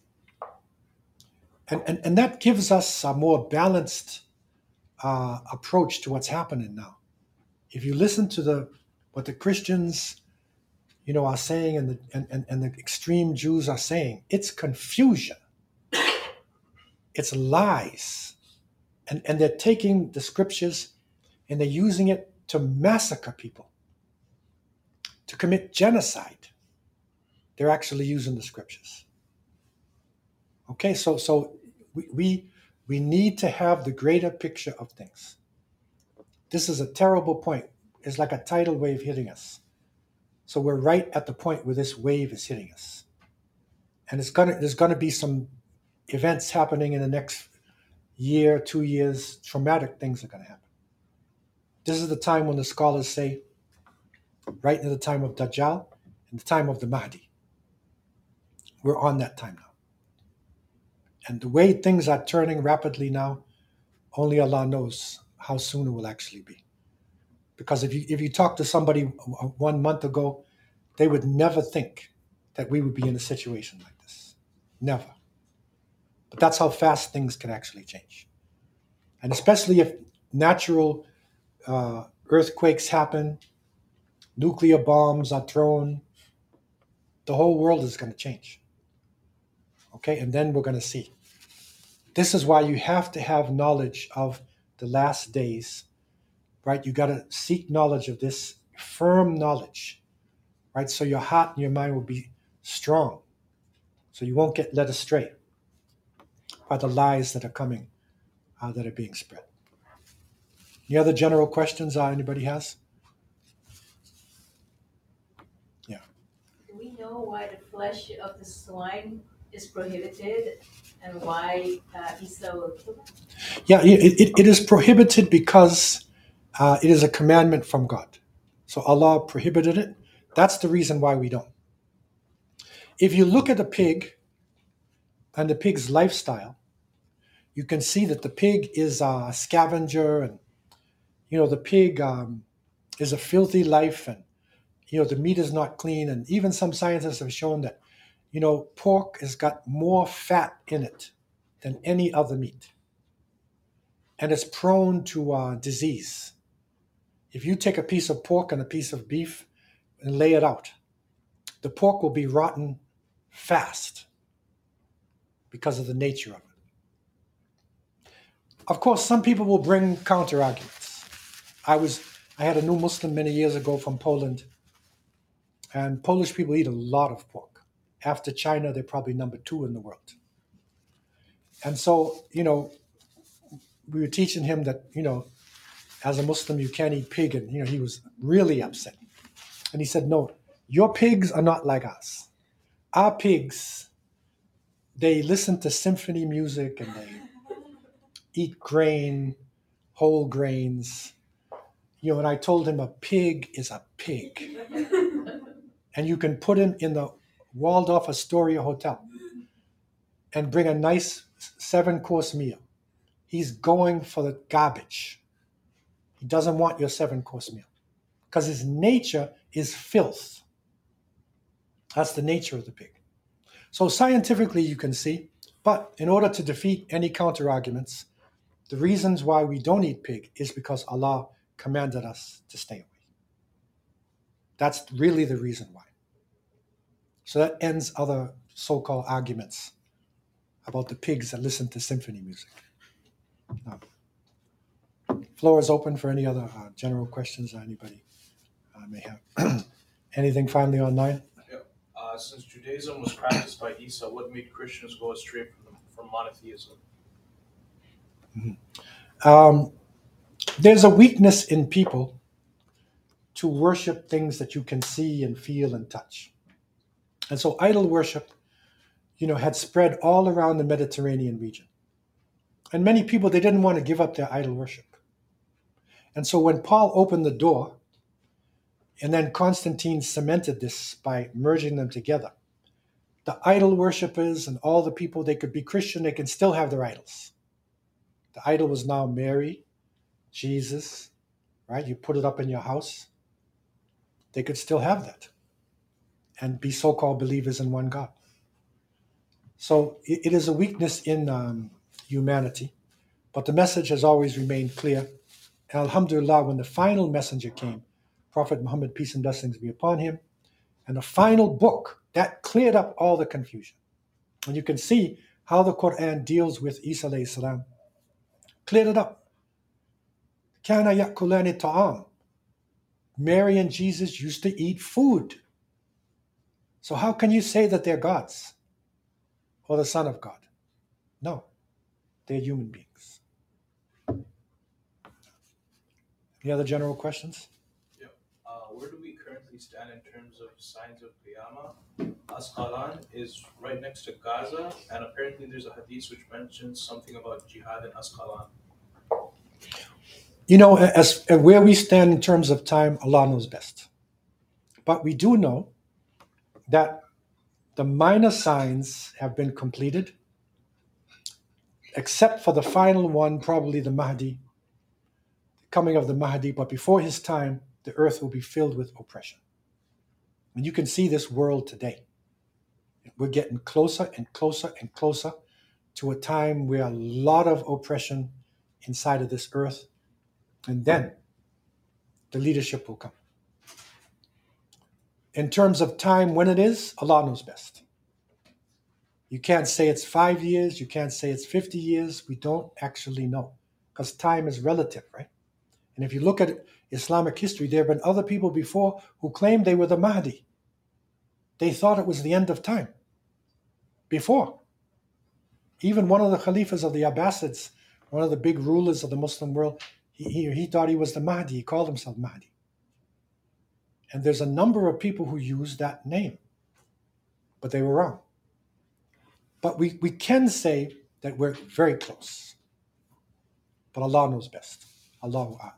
S2: And, and, and that gives us a more balanced uh, approach to what's happening now. If you listen to the what the Christians, you know, are saying and the, and, and, and the extreme Jews are saying, it's confusion. It's lies. And, and they're taking the scriptures and they're using it to massacre people, to commit genocide. They're actually using the scriptures. Okay, so so we, we we need to have the greater picture of things. This is a terrible point. It's like a tidal wave hitting us. So we're right at the point where this wave is hitting us. And it's gonna there's gonna be some events happening in the next year, two years, traumatic things are gonna happen. This is the time when the scholars say, right in the time of Dajjal and the time of the Mahdi. We're on that time now. And the way things are turning rapidly now, only Allah knows how soon it will actually be. Because if you if you talk to somebody one month ago, they would never think that we would be in a situation like this. Never. But that's how fast things can actually change. And especially if natural uh, earthquakes happen, nuclear bombs are thrown, the whole world is going to change. Okay, and then we're going to see. This is why you have to have knowledge of the last days, right? You got to seek knowledge of this, firm knowledge, right? So your heart and your mind will be strong, so you won't get led astray by the lies that are coming, uh, that are being spread. Any other general questions uh, anybody has? Yeah.
S3: Do we know why the flesh of the swine is prohibited and why uh, Isa will kill it?
S2: Yeah, it, it, it is prohibited because uh, it is a commandment from God. So Allah prohibited it. That's the reason why we don't. If you look at a pig and the pig's lifestyle, you can see that the pig is a scavenger, and you know the pig um, is a filthy life, and you know the meat is not clean. And even some scientists have shown that you know pork has got more fat in it than any other meat, and it's prone to uh, disease. If you take a piece of pork and a piece of beef and lay it out, the pork will be rotten fast because of the nature of it. Of course, some people will bring counter arguments. I was, I had a new Muslim many years ago from Poland, and Polish people eat a lot of pork. After China, they're probably number two in the world. And so, you know, we were teaching him that, you know, as a Muslim, you can't eat pig. And, you know, he was really upset. And he said, no, your pigs are not like us. Our pigs, they listen to symphony music and they eat grain, whole grains. You know, and I told him a pig is a pig. And you can put him in the Waldorf Astoria Hotel and bring a nice seven-course meal. He's going for the garbage. He doesn't want your seven-course meal because his nature is filth. That's the nature of the pig. So scientifically, you can see, but in order to defeat any counter-arguments, the reasons why we don't eat pig is because Allah commanded us to stay away. That's really the reason why. So that ends other so-called arguments about the pigs that listen to symphony music. Now, floor is open for any other uh, general questions that anybody uh, may have. Anything finally online?
S4: Yeah. Uh, since Judaism was practiced by Isa, what made Christians go astray from, from monotheism?
S2: Mm-hmm. Um, there's a weakness in people to worship things that you can see and feel and touch. And so idol worship, you know, had spread all around the Mediterranean region. And many people, they didn't want to give up their idol worship. And so when Paul opened the door, and then Constantine cemented this by merging them together, the idol worshippers and all the people, they could be Christian, they can still have their idols. The idol was now Mary, Jesus, right? You put it up in your house. They could still have that. and be so-called believers in one God. So it, it is a weakness in um, humanity, but the message has always remained clear. And alhamdulillah, when the final messenger came, Prophet Muhammad, peace and blessings be upon him, and the final book, that cleared up all the confusion. And you can see how the Quran deals with Isa alayhi salam. Cleared it up. Kana yakulani ta'am. Mary and Jesus used to eat food. So how can you say that they're gods or the Son of God? No, they're human beings. Any other general questions?
S4: Yep. Uh, where do we currently stand in terms of signs of Qiyamah? Asqalan is right next to Gaza, and apparently there's a hadith which mentions something about jihad in Asqalan.
S2: You know, as, as where we stand in terms of time, Allah knows best. But we do know that the minor signs have been completed, except for the final one, probably the Mahdi, the coming of the Mahdi. But before his time, the earth will be filled with oppression. And you can see this world today. We're getting closer and closer and closer to a time where a lot of oppression inside of this earth, and then the leadership will come. In terms of time, when it is, Allah knows best. You can't say it's five years, you can't say it's fifty years, we don't actually know, because time is relative, right? And if you look at Islamic history, there have been other people before who claimed they were the Mahdi. They thought it was the end of time. Before. Even one of the Khalifas of the Abbasids, one of the big rulers of the Muslim world, he, he, he thought he was the Mahdi. He called himself Mahdi. And there's a number of people who use that name. But they were wrong. But we, we can say that we're very close. But Allah knows best. Allahu A'lam.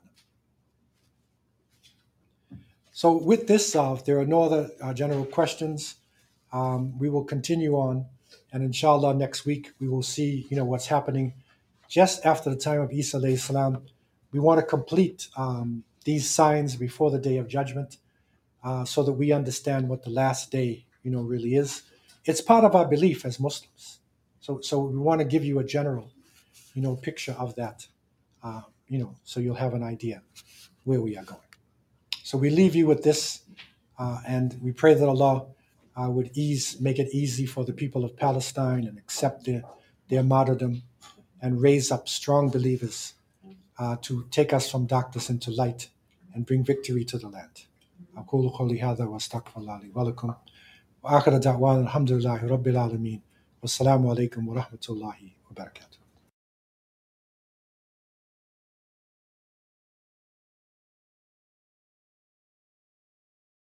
S2: So with this, uh, if there are no other uh, general questions, um, we will continue on. And inshallah, next week, we will see, you know, what's happening just after the time of Isa alayhi salam. We want to complete um, these signs before the Day of Judgment uh, so that we understand what the last day, you know, really is. It's part of our belief as Muslims. So, so we want to give you a general, you know, picture of that, uh, you know, so you'll have an idea where we are going. So we leave you with this, uh, and we pray that Allah uh, would ease, make it easy for the people of Palestine and accept their, their martyrdom and raise up strong believers uh, to take us from darkness into light and bring victory to the land. أقول قولي هذا وأستغفر الله لي ولكم وآخر دعوانا الحمد لله رب العالمين والسلام عليكم ورحمة الله وبركاته.